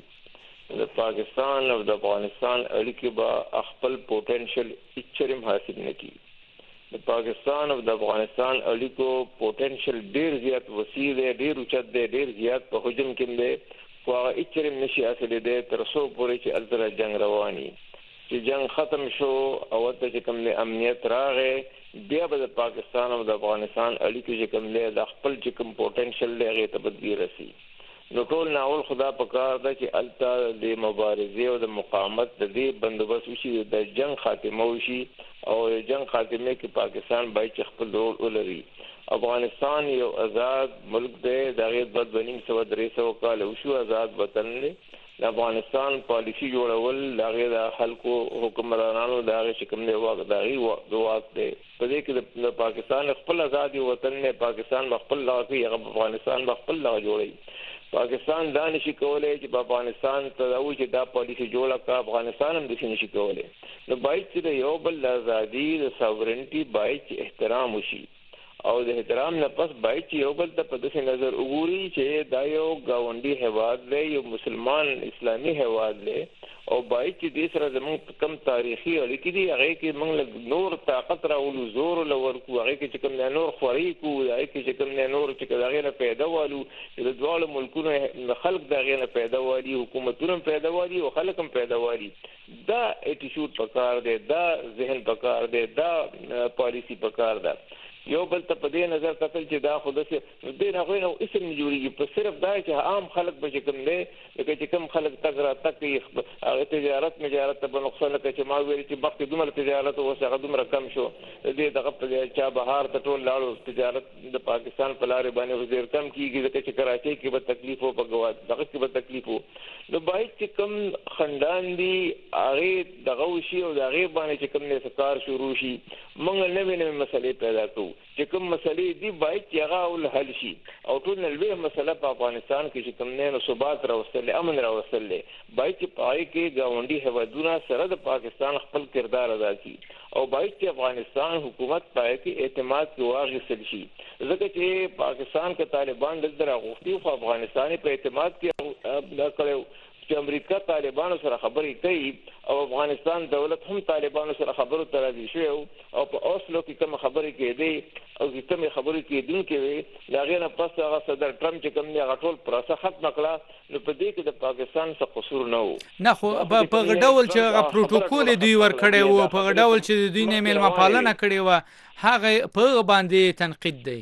شروعي د پاکستان او د افغانستان اړیکې به خپل پوتنشل اچرم حاصل نه کړي د پاکستان او د افغانستان اړیکو پوتنشل ډیر زیات وسیع دی ډیر اوچت دی ډیر زیات په حجم کې دی خو هغه اچرم نشي حاصل دی تر څو پورې چې التر جنگ رواني چې جنگ ختم شو او د کوم له امنیت راغې بیا به د پاکستان او د افغانستان اړیکو چې کوم له د خپل چې کوم پوتنشل لري ته بدلی راسي نو ټول ناول خدا پکار ده چې التا د مبارزه او د مقاومت د دې بندوبست وشي د جنگ خاتمه وشي او جنگ خاتمه کې پاکستان باید چې خپل رول ولري افغانستان یو آزاد ملک دی د غیر بد بنیم سو درې سو کال وشو آزاد وطن دی د افغانستان پالیسی جوړول د غیر خلکو حکمرانانو د غیر شکم نه واغداري واغ دی په دې کې د پاکستان خپل آزادي وطن نه پاکستان خپل لاغي افغانستان خپل لاغ جوړي پاکستان دا نشي کولای چې په افغانستان ته دا وایي چې دا پالیسی جوړه کا افغانستان هم د نشي کولای نو باید چې یو بل ازادي د ساورنټي باید احترام وشي او د احترام نه پس باید چې یو بل ته په دې نظر وګوري چې دا یو گاونډي هیواد دی یو مسلمان اسلامي هیواد دی او باید چې دې سره زموږ کم تاریخي اړیکې دي هغه کې موږ نور طاقت راولو زور لور کو هغه کې چې کوم نور خوري کو هغه کې چې کوم نور چې هغه نه پیدا والو د دوه ملکونو خلق دغه نه پیدا والي حکومتونو پیدا والي او خلک هم پیدا والي دا اټیټیوډ پکار دی دا ذهن پکار دی دا پالیسی پکار ده یو بل ته په دې نظر کتل چې دا خود څه دې نه غوښنه او اسم جوړیږي په صرف دا چې عام خلک به کوم نه لکه چې کوم خلک تګرا تک هغه تجارت مجارت ته نقصان کوي چې ما ویل چې وخت دومره تجارت او څنګه دومره کم شو دې دغه په چا بهار ته ټول لاړو تجارت د پاکستان په لارې باندې وزیر کم کیږي چې کراچۍ کې به تکلیف او په غوا دغه کې به تکلیف وو نو باید چې کوم خندان دي هغه دغه وشي او دغه باندې چې کوم نه سکار شروع شي موږ نه وینم مسلې پیدا کوو چې کوم مسلې دی باید چې هغه ول حل شي او ټول نلوي مسله په افغانستان کې چې کوم نه ثبات راوستل امن راوستل باید چې پای کې گاونډي هوادونه سره د پاکستان خپل کردار ادا کړي او باید چې افغانستان حکومت پای کې اعتماد کې واغستل شي ځکه چې پاکستان کې طالبان دلته راغوښتي او افغانستان په اعتماد کې دا کړو چې امریکا طالبانو سره خبرې کوي او افغانستان دولت هم طالبانو سره خبرو ته راځي شو او په اوسلو کې کوم خبرې کېدې او چې کوم خبرې کېدون کې دا غیر نه پس هغه صدر ټرمپ چې کوم نه غټول پروسه ختم کړه نو په دې کې د پاکستان څخه قصور نه وو نه خو په غډول چې هغه پروتوکول دوی ور کړی وو په غډول چې دوی نه میلمه پالنه کړې و هغه په باندې تنقید دی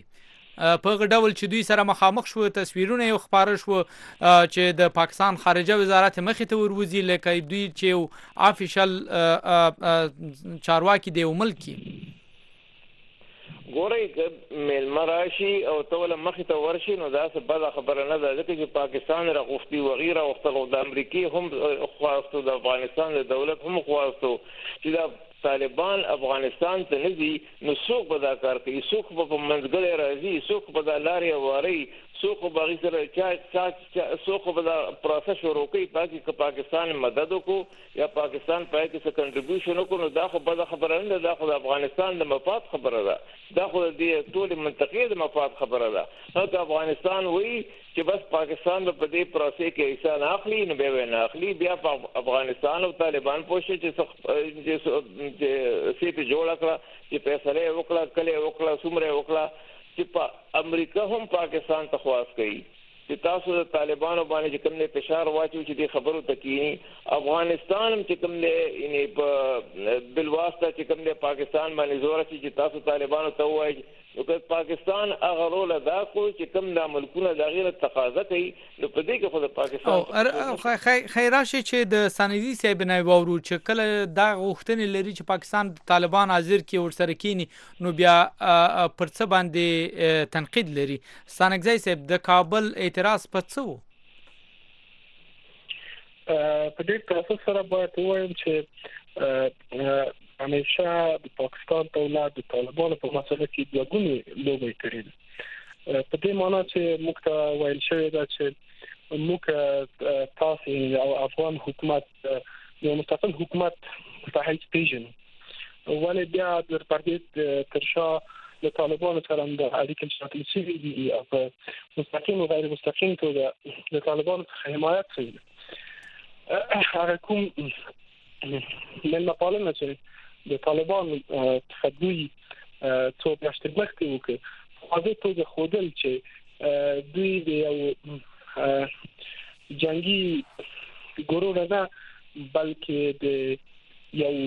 په ډول چې دوی سره مخامخ شو تصویرونه یو خبره شو چې د پاکستان خارجه وزارت مخې ته وروزي لکه دوی چې افیشل چارواکي دی ملکی ګورې ملما راشي او تول مخې ته ورشي نو دا څه بل خبره نه ده ځکه چې پاکستان راغوښتي وغیره وختلو د امریکای هم خواستو د افغانستان د دولت هم خواستو چې دا طالبان افغانستان ته نزي نو څوک به دا کار کوي څوک به منځګړی راځي څوک به دا لارې واري څوک به هغې سره چا څوک به دا پروسه شروع کوي پاکې پاکستان مدد وکړو یا پاکستان پای کې څه کنټریبیوشن وکړو نو دا خو بده خبره نه ده دا خو د افغانستان د مفاد خبره ده دا خو د ټولې منطقې د مفاد خبره ده نو که افغانستان وایي چې بس پاکستان په دې پروسه کې حصہ نه اخلي نو به نه اخلي بیا په افغانستان او طالبان پوښتنه چې چې سي په جوړ کړه چې فیصله وکړه کله وکړه څومره وکړه چې په امریکا هم پاکستان ته خواست کوي چې تاسو د طالبانو باندې کوم نه فشار واچو چې د خبرو تکینی افغانستان هم چې کوم نه یعنی په بلواسطه چې کوم نه پاکستان باندې زور چې تاسو طالبانو ته وایي نو که پاکستان هغه رول ادا کوي چې کوم د ملکونو د غیر تقاضا کوي نو په دې کې خو د پاکستان خیراشه چې د سندي صاحب نه وورو چې کله دا غوښتنې لري چې پاکستان طالبان حاضر کی ورسره کینی نو بیا پر څه باندې تنقید لري سانګزای صاحب د کابل اعتراض په څه وو په دې پروسس سره باید وایم چې همیشه د پاکستان دولت د طالبانو په مسله کې د غونې لوبې کړې ده په دې معنی چې موږ ته ویل شوی دا چې موږ تاسو او افغان حکومت یو مستقل حکومت په حیث پیژنو ولې بیا د پردې ترشا د طالبانو سره د اړیکې ساتل شوي دي او په مستقیم او غیر مستقیم توګه د طالبانو حمایت کوي هغه کوم ملت پالنه چې د طالبان تخدوی څو میاشتې مخکې وکړ په دې توګه خودل چې دوی د یو جنگي ګروه نه بلکې د یو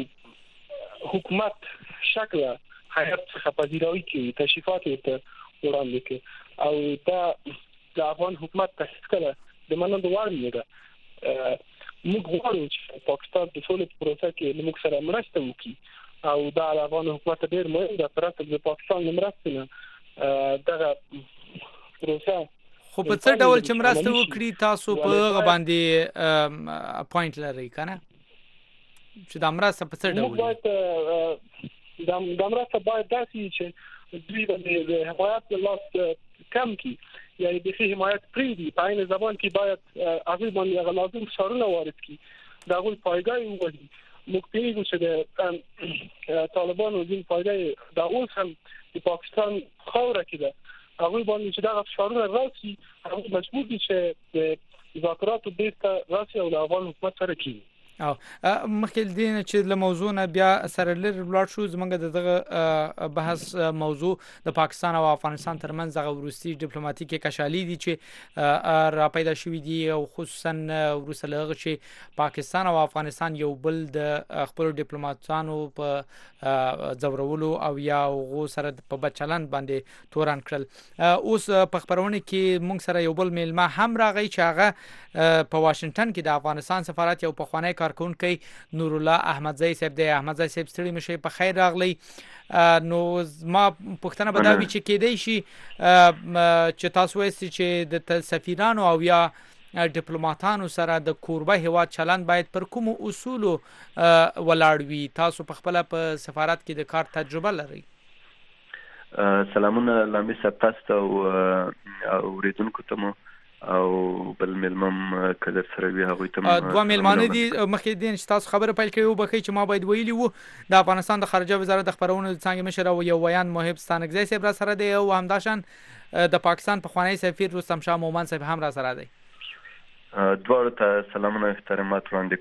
حکومت شکل حیات څخه پذیراوي کوي تشریفات ته وړاندې کوي او دا د افغان حکومت تحقیق کړه د منندو وړ نه ده موږ غواړو چې پاکستان په ټول پروسه کې موږ سره مرسته وکړي او دا د افغان حکومت ډېر مهم ده پرته د پاکستان مرسته نه دا پروسه خو په څه ډول چې مرسته وکړي تاسو په هغه باندې پوینټ لرئ کنه چې دا مرسته په څه ډول باید دا د مرسته باید داسې چې دوی د حمایت له لاس کم کی یعنی د فيه حمایت پری دی په عین زبان کې باید هغه باندې لازم شرونه وارد کی دا غول پایګای وګړي موږ پیږو چې د طالبانو د پایګای د اوس هم د پاکستان خوره کې ده هغه باندې چې دا شرونه راسي هغه مجبور دي چې د مذاکراتو بیرته راسي او د افغان حکومت سره کوي او مخکې دین چې له موضوع نه بیا سره لر بلاد شو زمونږ دغه بحث موضوع د پاکستان او افغانستان ترمنځ غو روسي ډیپلوماټیکي کشالي دي چې را پیدا شوې دي او خصوصا روسلغه چې پاکستان او افغانستان یو بل د خپل ډیپلوماټانو په ځورولو او یا غو سره په بچلن باندې توران کړل اوس په خبرونه کې مونږ سره یو بل میلمه هم راغی چې هغه په واشنگټن کې د افغانستان سفارت یو په خوانی کارکونکي نور الله احمدزئی صاحب دی احمدزئی صاحب ستړي مشه په خیر راغلی نو ما پښتنه بداوی چې کېدای شي چې تاسو وایي چې د سفیرانو او یا ډیپلوماټانو سره د کوربه هواد چلند باید پر کوم اصول ولاړ وي تاسو په خپل په سفارت کې د کار تجربه لرئ سلامونه لامي صاحب تاسو او ریدونکو ته او بل ملمم کله سره وی هغه ته دوه ملمانه دي مخکې دین چې تاسو خبره پیل کړو بخې چې ما باید ویلی وو د افغانستان د خارجه وزارت د خبرونو څنګه مشر او یو ویان محب ستانګزی صاحب را سره دی او همداشان د پاکستان په خوانی سفیر رستم شاه مومن صاحب هم را سره دی دوه ته سلامونه احترامات وړاندې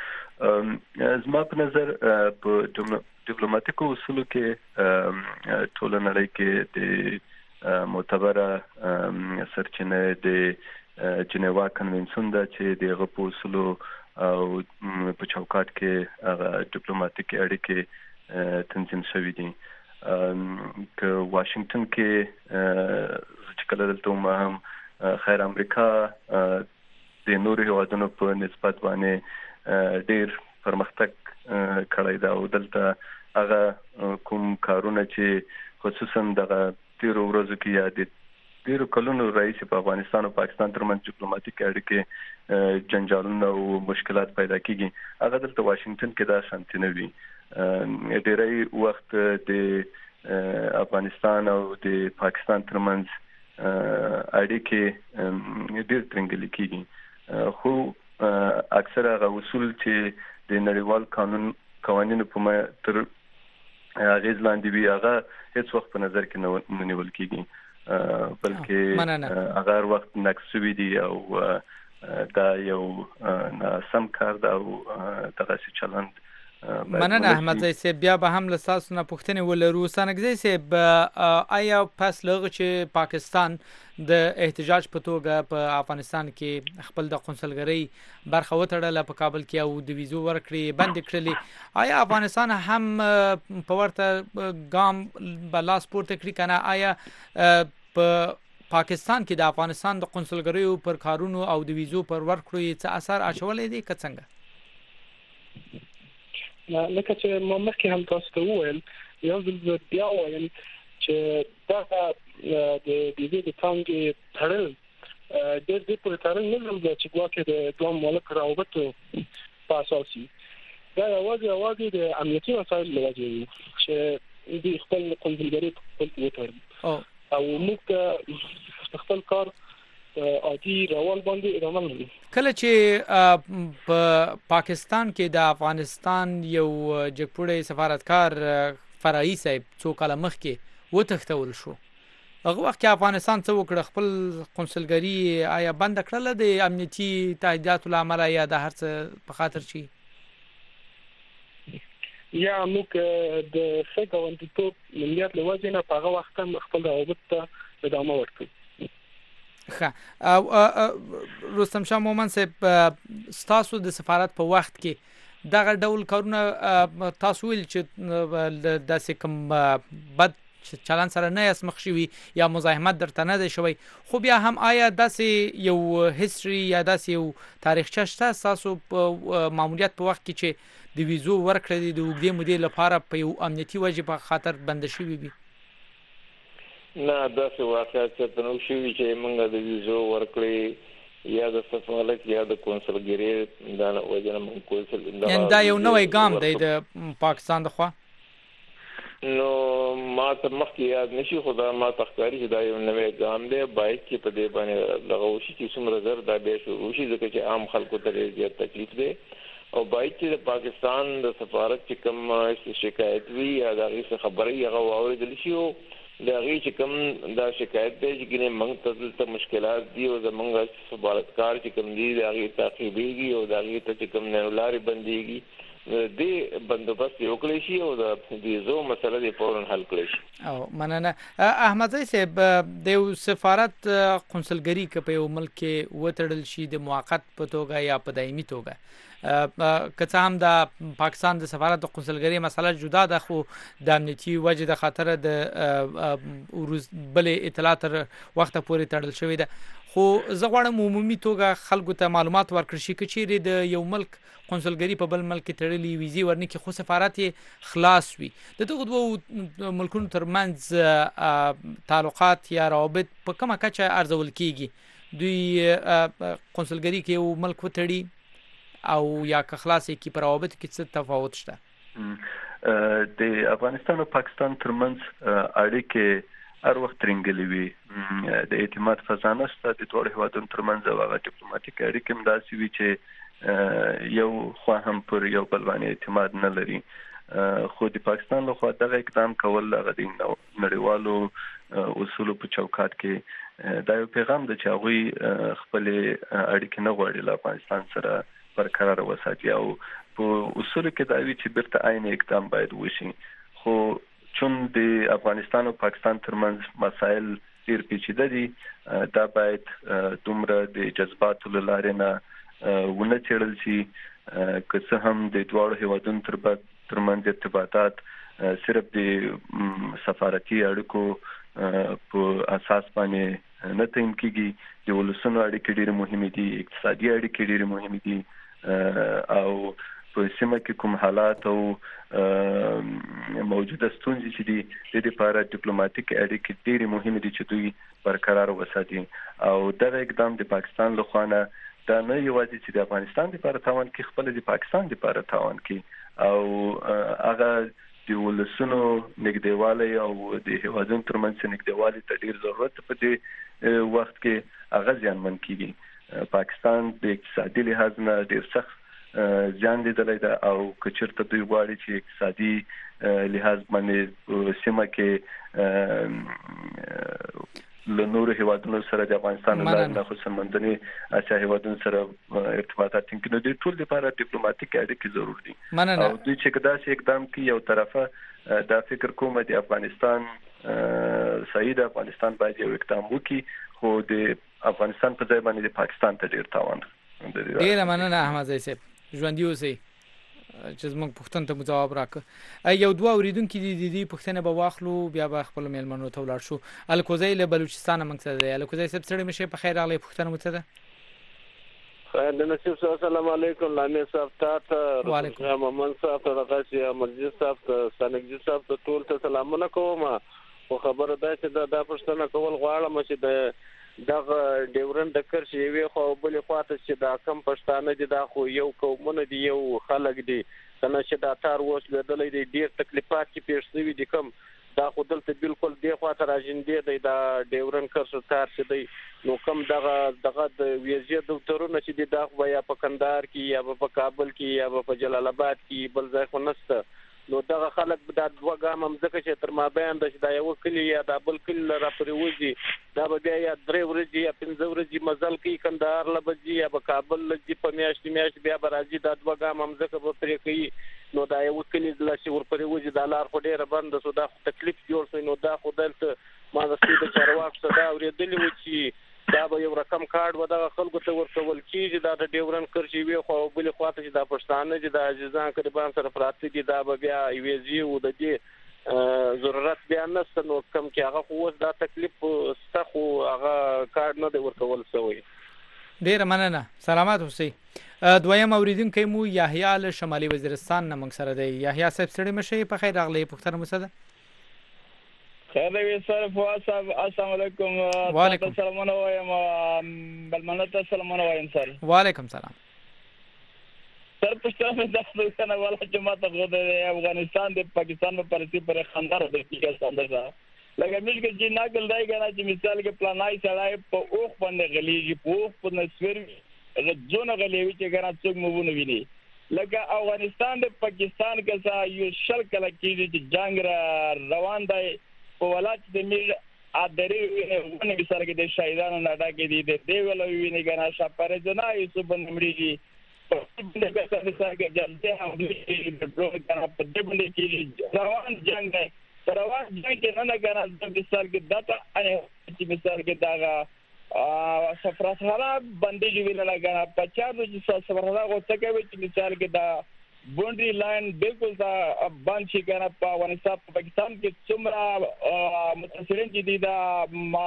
کوم زما په نظر په ډیپلوماټیکو اصولو کې ټول نړۍ کې د معتبره سرچینه د جنیوا کنونسیون د چې د غو اصولو او په چوکاټ کې هغه ډیپلوماټیک اړیکې تنظیم شوې دي که واشنگټن کې چې کله دلته ما هم خیر امریکا د نورو هیوادونو په نسبت باندې ډیر پرمختګ کړی دا او دلته هغه کوم کارونه چې خصوصا د تیرو ورځو کې یا د تیرو کلونو رئیس په افغانستان او پاکستان ترمنځ ډیپلوماټیک اړیکې جنجالونه او مشکلات پیدا کیږي هغه دلته واشنگټن کې دا شانتي نه وي ډېری وخت د افغانستان او د پاکستان ترمنځ اړیکې ډېر ترنګل کیږي خو اکثر هغه اصول چې د نړیوال قانون قوانینو په تر غیز لاندې وی هغه هیڅ وخت په نظر کې نه نیول کیږي بلکې هغه وخت نقصوي دي او دا یو سم کار دا او دغه چلند مننه احمد زئی صاحب. بیا به هم لساسو نه پوښتنې ولرو. سانګزی صاحب آیا پس لغه چې پاکستان د احتجاج په توګه په افغانستان کې خپل د قونسلګری برخه وټړله په کابل کې او د ویزو ورکړي بند کړلې، آیا افغانستان هم په ورته ګام بلاس پورته کړی کنه؟ آیا په پاکستان کې د افغانستان د قونسلګریو پر کارونو او د ویزو پر ورکړو څه اثر اچولې دي که څنګه؟ لکه چې ما مخکې هم تاسو ته وویل، یو ځل بیا وایم چې دا د دې د څنګه تړل د دې پر تړل نه لږ چې ګواکې د دوه ملک راوبته په اساسي دا یوازې یوازې د امنیتي وسایل لوجه چې د خپل قونسلګری خپل وټړل او موږ خپل کار عادي روان باندې ادامه لري. کله چې په پاکستان کې د افغانستان یو جګپوړی سفارتکار فرعي صاحب څو کاله مخکې وتښتول شو، هغه وخت کې افغانستان څه وکړ؟ خپل قونسلګری آیا بند کړل د امنیتي تهدیداتو له امله یا د هر څه په خاطر چی؟ یا موږ د څنګه مليات له وجه نه په هغه وخت هم خپل روابط ته ادامه ورکړو. ښه، او رستم شاه مومن صاحب ستاسو د سفارت په وخت کې دغه ډول کارونه تاسو ویل چې داسې کوم بد چلن سره نه یاست مخ شوي یا مزاحمت درته نه دی شوی، خو بیا هم آیا داسې یو هیستوري یا داسې یو تاریخچه شته ستاسو په ماموریت په وخت کې چې د ویزو ورکړې د اوږدې مودې لپاره په یو امنیتي وجې په خاطر بنده شوي وي؟ نه، داسې واقعیت څه نو شوي چې موږ د ویزو ورکړې یا د سفارت یا د قونسلګری دا وجه نه موږ کول. یعنې دا یو نوی ګام دی د پاکستان د خوا؟ نو ما ته مخکې یاد نشي، خو دا ما ته ښکاري چې دا یو نوی ګام دی. باید چې په دې باندې دغه وشي چې څومره زر دا بیا شروع شي، ځکه چې عام خلکو ته ډېر زیات تکلیف دی. او باید چې د پاکستان د سفارت چې کوم شکایت وي یا د هغې څه خبرې هغه واورېدل شي او د هغې چې کوم دا شکایت دی چې ګینې موږ ته دلته مشکلات دي او زموږ سفارتکار چې کوم دي د هغې تعقیبېږي او د هغې ته چې کوم لارې بندېږي دې بندوبست وکړی شي او د ویزو مسله دې فوراً حل کړی شي. او مننه. احمدزی صاحب، د یو سفارت قونسلګری که په یو ملک کې وتړل شي د موقت په توګه یا په دایمي توګه، که څه هم د پاکستان د سفارت د قونسلګری مسله جدا ده، خو د امنیتي وجې د خاطر د وروز بلې اطلاعات تر وخته پورې تړل شوې ده. خو زه غواړم عمومي توګه خلکو ته معلومات ورکړل شي که چیرې د یو ملک قونسلګری په بل ملک کې تړلې ویزې ورنکړي خو سفارت یې خلاص وي، د دغو دوو ملکونو ترمنځ تعلقات یا روابط په کومه کچه ارزول کیږي؟ دوی قونسلګری کې یو ملک وتړي او یا که خلاصې کې په روابطو کې څه تفاوت شته؟ د افغانستان او پاکستان ترمنځ اړیکې هر وخت ترنګلې وي، د اعتماد فضا نشته د دواړو هیوادونو ترمنځ او هغه ډیپلوماټیک اړیکې هم داسې وي چې یو خوا هم پر یو بل باندې اعتماد نه لري. خو د پاکستان له خوا دغه اقدام کول هغه د نړیوالو اصولو په چوکاټ کې دا یو پیغام دی چې هغوی خپل اړیکې نه غواړي له افغانستان سره برقرار وساتي او په اصولو کې دا وی چې بیرته عین اقدام باید وشي. خو چون د افغانستان او پاکستان ترمنځ مسائل ډیر پیچیده دي، دا باید دومره د جذباتو له لارې نه ونه څېړل شي. که څه هم د دواړو هیوادونو ترمنځ ارتباطات صرف د سفارتي اړیکو په اساس باندې نه تعین کیږي، د ولسونو اړیکې ډېرې مهمې دي، اقتصادي اړیکې ډېرې مهمې دي او په سیمه کې کوم حالات او موجوده ستونزې چې دي د دې لپاره ډیپلوماټیک اړیکې ډېرې مهمې دي چې دوی برقرار وساتي. او دغه اقدام د پاکستان له خوا نه دا نه یوازې چې د افغانستان لپاره تاوان کوي، خپل د پاکستان لپاره تاوان کوي او هغه د ولسونو نږدېوالی او د هیوادونو ترمنځ نږدېوالي ته ډېر ضرورت په دې وخت کې هغه زیانمن کیږي. پاکستان د اقتصادي لحاظ نه ډېر سخت ځان لیدلی ده او که چېرته دوی غواړي چې اقتصادي لحاظ باندې سیمه کې له نورو هیوادونو سره د افغانستان له نه خصوصا منځني اسیا هیوادونو سره ارتباطات ټینګ کړي. د ټول لپاره ډیپلوماټیک اړیکې ضروري دي او دوی چې کدا چې اقدام کوي یو طرفه دا فکر کوم د افغانستان صحیح د افغانستان باید یو اقدام وکړي خو د افغانستان په ځای باندې د پاکستان ته ډیر تاوان. ډیر مننه احمد زئی صاحب ژوندۍ اوسئ چې زموږ پوښتنه ته جواب راکړه. یو دوه اوریدونکو د دې پوښتنه به واخلو بیا به خپل میلمنو ته ولاړ شو. الکوزی له بلوچستان موږ ته دی. الکوزی صاحب سړی مشه په خیر راغلی پوښتنه مو څه ده؟ خیر د نصیب صاحب السلام علیکم لامي صاحب ته وعلیکم محمد صاحب ته رغاسي مرجي صاحب ته سنگجي صاحب ته ټول ته سلامونه کوم. خو خبره ده چې دا د پښتنه کول غواړم چې د دغه ډیورن د کرشي وی خو بل خواته چې دا کم پښتانه دي دا خو یو قومونه دي یو خلک دي کنه چې دا تار وس لیدلې دي ډیر تکلیفات چې پیښ شوي دي کم دا خو دلته بالکل دی خواته راځندې دی دا ډیورن کرشي تار چې دی نو کم دغه دغه د ویزه دکتورونه چې دي دا خو یا په کندهار کې یا په کابل کې یا په جلال آباد کې بل ځای خو نشته. نو دغه خلک دا دوه ګام هم ځکه چې تر ما بیان د دا یو کلی یا د بل کلی را پرې وځي دا به بیا یا درې ورځې یا پنځه ورځې مزل کوي کندهار لبځي یا په کابل لږی په میاشت میاشت بیا راځي دا دوه ګام هم ځکه به پرې کوي نو دا یو کلی د لاسي ور پرې وځي دا لار خو ډیره بند سو دا تکلیف جوړ شي. نو دا خو دلته ما د سید چارواک صدا اوریدلی و چې دا به یو رقم کارت و دا خلکو ته ورکول کیږي دا د ډیورن کرشي وی خو بل خواته چې دا پښتانه چې د عزیزان قربان سره پراته دي دا به بیا ویزي و د دې ضرورت بیا نشته. نو کم کې هغه خو دا تکلیف ستا خو هغه کارت نه دی ورکول شوی. ډیر مننه سلامات اوسئ. دویم اوریدونکو مو یحیی له شمالي وزیرستان نه موږ سره دی. یحیی صاحب سړی مشه په خیر راغلی پوښتنه مو څه ده؟ خیر دی سر فواز صاحب السلام علیکم. وعلیکم السلام وایم بلمنت السلام وایم سر. وعلیکم سلام. سر پښتنه د افغانستان والا جماعت غو د افغانستان د پاکستان په پرسي پر خندار د کیږي څنګه لکه موږ چې ناګل دی کنه چې مثال کې پلانای سړای په اوخ باندې غلیږي په اوخ په نسور رجونه غلیوي چې کنه څوک مو ونه ویني لکه افغانستان د پاکستان کې یو شل کله کېږي چې جنگ را روان دی په ولایت د میر ادري ونه مثال کې د شهیدانو نادا کې دي د دیول ویني کنه شپره جنا یوسف بنمړي په دې کې څه څه کې جلته هم دې د ډرو کنه په دې باندې کې روان جنگ دی روان جنگ کې نه کنه د مثال کې داتا چې مثال کې دا سفرسره باندې ویل لګا په چارو چې سفرسره غوته کوي چې مثال کې دا بونډري لاین بالکل دا باندې شي کنه په افغانستان په پاکستان کې څومره متاثرین چې دي دا ما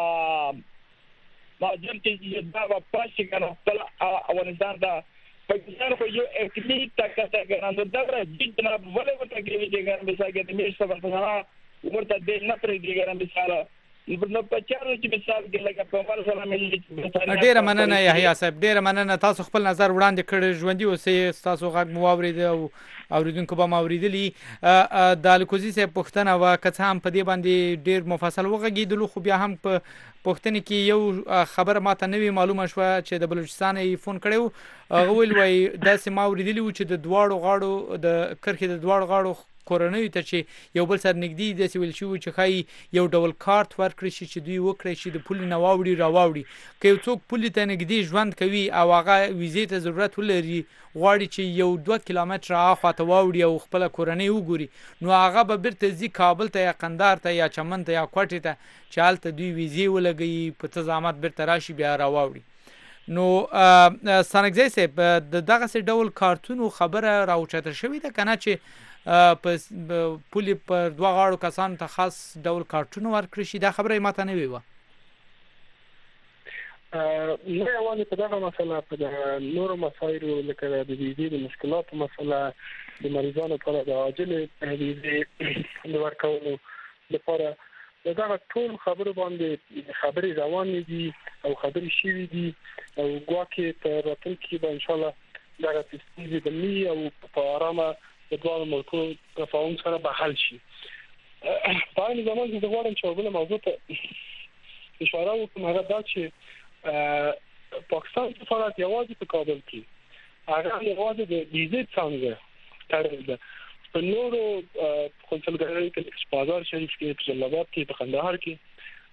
ما جن چې دا په پښه کنه په افغانستان دا پاکستان خو یو اکلی طاقت کنه دا راځي جناب ولې وته کې چې کنه مثال کې د میش سفرسره ورته د نه پرې دي کنه مثال نو په چارو چې مثال کې لکه په ول سره ملي ډیر مننه یحیی صاحب ډیر مننه تاسو خپل نظر وړاندې کړی ژوندۍ اوسئ تاسو غږ مو واورید او اوریدونکو به اوریدلی د الکوزی صاحب پوښتنه وا کته هم په دې باندې ډیر مفصل وغږیدلو خو بیا هم په پوښتنه کې یو خبر ماته نوی معلومه شو چې د بلوچستان یې فون کړو هغه ویل وای د سیمه اوریدلی و چې د دواړو غاړو د کرخې د دواړو غاړو کورنۍ ته چې یو بل سره نږدې د سیول شو چې خای یو ډول کارت ورکړي شي چې دوی وکړي شي د پول نه واوړي راواوړي که یو څوک پول ته نږدې ژوند کوي او هغه ویزې ته ضرورت ولري غواړي چې یو دوه کیلومتره اخواته واوړي او خپل کورنۍ وګوري نو هغه به بیرته ځي کابل ته یا قندهار ته یا چمن ته یا کوټې ته چې هلته دوی ویزې ولګوي په تضامت بیرته راشي بیا راواوړي. نو سانګزی صاحب د دغه ډول کارتونو خبره راوچته شوې ده کنه چې په پولی پر دوه غاړو کسان ته خاص ډول کارتونه ورکړي شي دا خبره ماته نه ویوه. نه یوازې په دغه مسله په نورو مسایلو لکه د ویزې د مشکلاتو مسله د مریضانو لپاره د عاجل ویزې د ورکولو لپاره دغه ټول خبرو باندې خبرې روانې دي او خبرې شوي دي او ګواکې تر راتلونکي به انشاءالله دغه ستونزې د ملي او په ارامه د دوه ملکو تفاهم سره به حل شي. په این زمان کې د غواړم چې بل موضوع ته اشاره وکړم هغه دا چې پاکستان سفارت یوازې په کابل کې هغه یوازې د ویزې څنګه تړل ده په نورو کنسولګریو کې په بازار شریف کې په جلال آباد کې په قندهار کې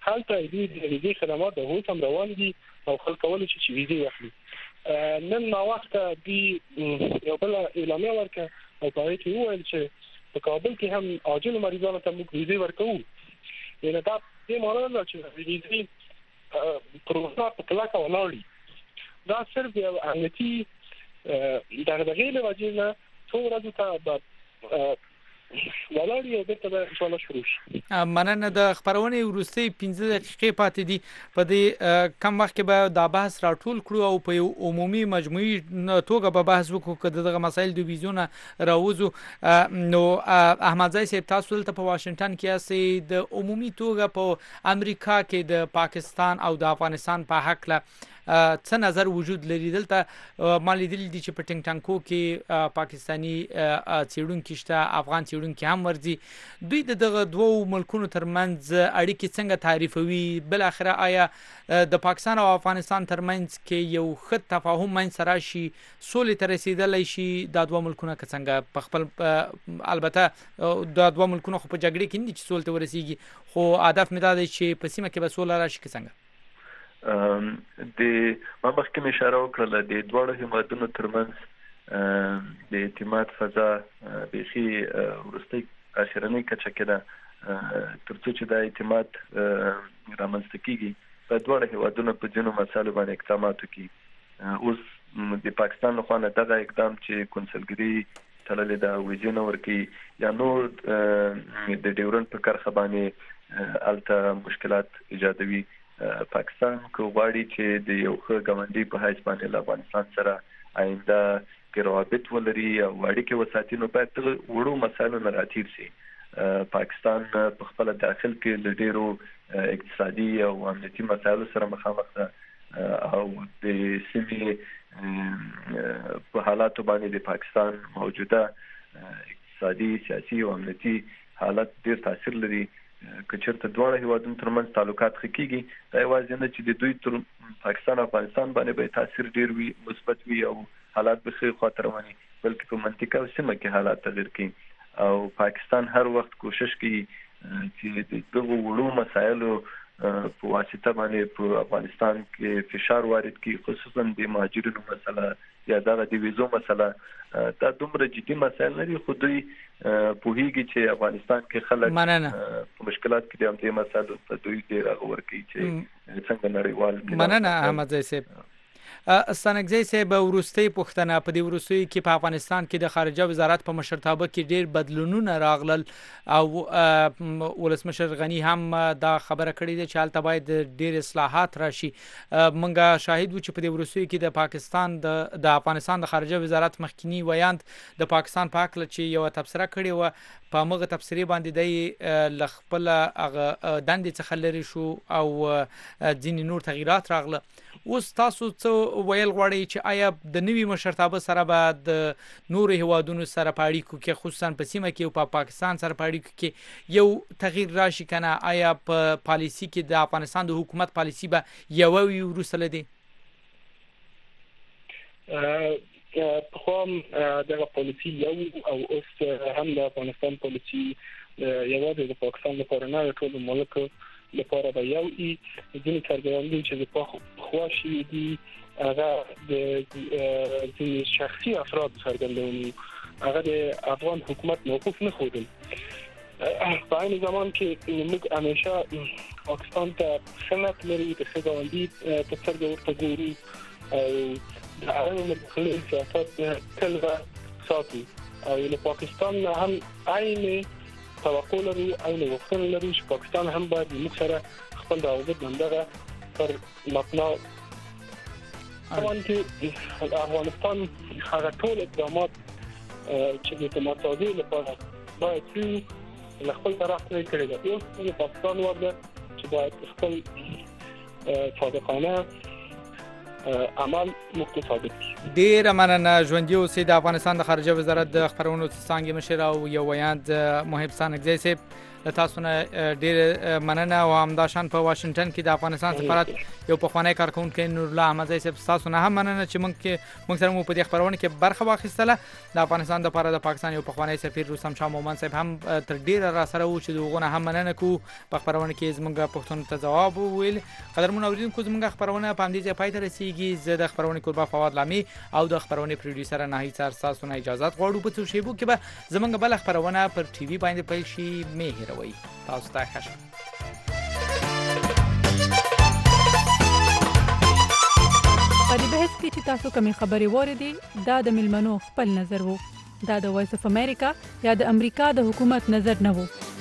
هلته د ویزې خدمات د هوټ هم روان دي او خلک کولای شي چې ویزې واخلي. نن ما وخت د یو بل اعلامیه ورکړه او په هغه کې وویل چې په کابل کې هم عاجل مریضانو ته موږ ویزې ورکوو. یعنې دا دې معنی نه چې ویزې پروسه په کلکه ولاړي. دا صرف یو امنیتي دغدغې له وجې نه څو ورځو ته ولاړ یو بیرته به ان شاء الله شروع شي. مننه. د خبرونې وروستۍ پنځه دقیقې پاتې دي. په دې کم وخت کې به دا بحث راټول کړو او په یو عمومي مجموعي توګه به بحث وکړو که دغه مسایل د ویزونه راوځو. نو احمدزی صاحب تاسو دلته په واشنگټن کې یاستئ، د عمومي توګه په امریکا کې د پاکستان او د افغانستان په حق له څه نظر وجود لري؟ دلته ما لیدلی دي چې په ټینګ ټانکو کې پاکستاني څېړونکي شته، افغان څېړونکي هم ورځي. دوی د دغه دوو ملکونو ترمنځ اړیکې څنګه تعریفوي؟ بل اخره آیا د پاکستان او افغانستان ترمنځ کې یو ښه تفاهم منځته راشي، سولې ته رسیدلی شي دا دوه ملکونه که څنګه په خپل، البته دا دوه ملکونه خو په جګړې کې نه دي چې سولې ته ورسیږي، خو هدف مې دا دی چې په سیمه کې به سوله راشي که څنګه؟ د ما مخکې مې اشاره وکړله د دواړو هیوادونو ترمنځ د اعتماد فضا بیخي وروستۍ اخرنۍ کچه کې ده. تر څو چې دا اعتماد رامنځته کېږي په دواړو هیوادونو په ځینو مسایلو باندې اقدامات وکړي. اوس د پاکستان لخوا نه دغه اقدام چې کونسلګري تړلې ده، ویزې نه ورکوي یا نور د ډیورنډ په کرښه باندې هلته مشکلات ایجادوي. پاکستان کو غواړي چې د یو ښه ګاونډي په حیث باندې له افغانستان سره آینده کې روابط ولري او اړیکې وساتي، نو باید د وړو مسایلو نه راتیر شي. پاکستان په خپل داخل کې له ډیرو اقتصادي او امنیتي مسایلو سره مخامخ ده او د سیمې په حالاتو باندې د پاکستان موجوده اقتصادي، سیاسي او امنیتي حالت ډیر تاثیر لري. که چېرته دواړه هیوادونو ترمنځ تعلقات ښه کېږي، دا یوازې نه چې د دوی تر پاکستان او افغانستان باندې به تاثیر ډیر وي، مثبت وي او حالات به ښې خواته رواني، بلکې په منطقه او سیمه کې حالات تغیر کوي. او پاکستان هر وخت کوشش کوي چې د دغو وړو مسایلو په واسطه باندې په افغانستان کې فشار وارد کړي، خصوصا د مهاجرینو مسله یا دغه د ویزو مسله. دا دومره جدي مسایل نه دي، خو دوی پوهیږي چې افغانستان کې خلک په مشکلات کې دي، هم دې مسایلو ته دوی ډېر هغه ورکوي چې څنګه نړیوال. مننه احمدزی صاحب. ستانکزی صاحب، وروستۍ پوښتنه، په دې وروستیو کې په افغانستان کې د خارجه وزارت په مشرتابه کې ډېر بدلونونه راغلل او ولسمشر غني هم دا خبره کړې ده چې هلته باید ډېر اصلاحات راشي. موږ شاهد وو چې په دې وروستیو کې د پاکستان د د افغانستان د خارجه وزارت مخکینی ویاند د پاکستان په هکله چې یوه تبصره کړې وه، په همغه تبصرې باندې دی له خپله هغه دندې څخه لرې شو او ځینې نور تغییرات راغله. اوس تاسو څه ویل غواړئ چې آیا د نوي مشرتابه سره به د نورو هیوادونو سره په اړیکو کې، خصوصا په سیمه کې او په پاکستان سره په اړیکو کې یو تغییر راشي که نه؟ آیا په پالیسي کې د افغانستان د حکومت پالیسي به یوه وي وروسته له دې؟ پخوا دغه پالیسي یو او اوس هم د افغانستان پالیسي یوازې د پاکستان لپاره نه، د ټولو ملکو لپاره به یو ای. ځینې څرګندوي چې د پخوا شوي دي هغه د ځینې شخصي افراد څرګندوي، هغه د افغان حکومت موقف نه ښودل. په عین زمان کې موږ همیشه پاکستان ته ښه نیت لري، د ښه ګاونډي په سترګه ورته ګورو او د هغه مداخلې سیاست تل به ساتو او له پاکستان نه هم عین توقع لرو، عین غوښتنه لرو چې پاکستان هم باید موږ سره خپل روابط همدغه پر مبنا طبعا کې افغانستان هغه ټول اقدامات چې د اعتماد سازۍ لپاره باید چې له خپل طرف نه کړی ده. اوس د پاکستان وار ده چې باید خپل صادقانه عمل مختصر دي. ډیر مننه. ژوندي اوسئ. د افغانستان د خارجه وزارت د خبرونو څانګې مشر او یو ویاند محب ستانکزی صاحب، له تاسو نه ډېر مننه او همداشان په واشنگټن کې د افغانستان سفارت یو پخوانی کارکونکي نور الله احمدزی صاحب تاسو نه هم مننه چې موږ کې موږ سره مو په دې خبرونه کې برخه واخیستله. د افغانستان د لپاره د پاکستان یو پخوانی سفیر رستم شاه مومن صاحب هم تر ډیره را سره و چې دغه هم مننه کو په خبرونه کې زموږ پښتون ته جواب ویل. قدرمن اوریدونکو زموږ خبرونه په همدې ځای پای ته رسیږي. زه د خبرونه کوربه فواد لامي او د خبرونه پروډوسر ناهید سر تاسو نه اجازه غواړو. په څو شیبو کې به زموږ بل خبرونه پر ټي وي باندې پیل شي. مې هیروي تاسو ته ښه په دې بحث کې چې تاسو کومې خبرې واورېدې دا د ملمنو خپل نظر وو. دا د وایس اف امریکا یا د امریکا د حکومت نظر نه وو.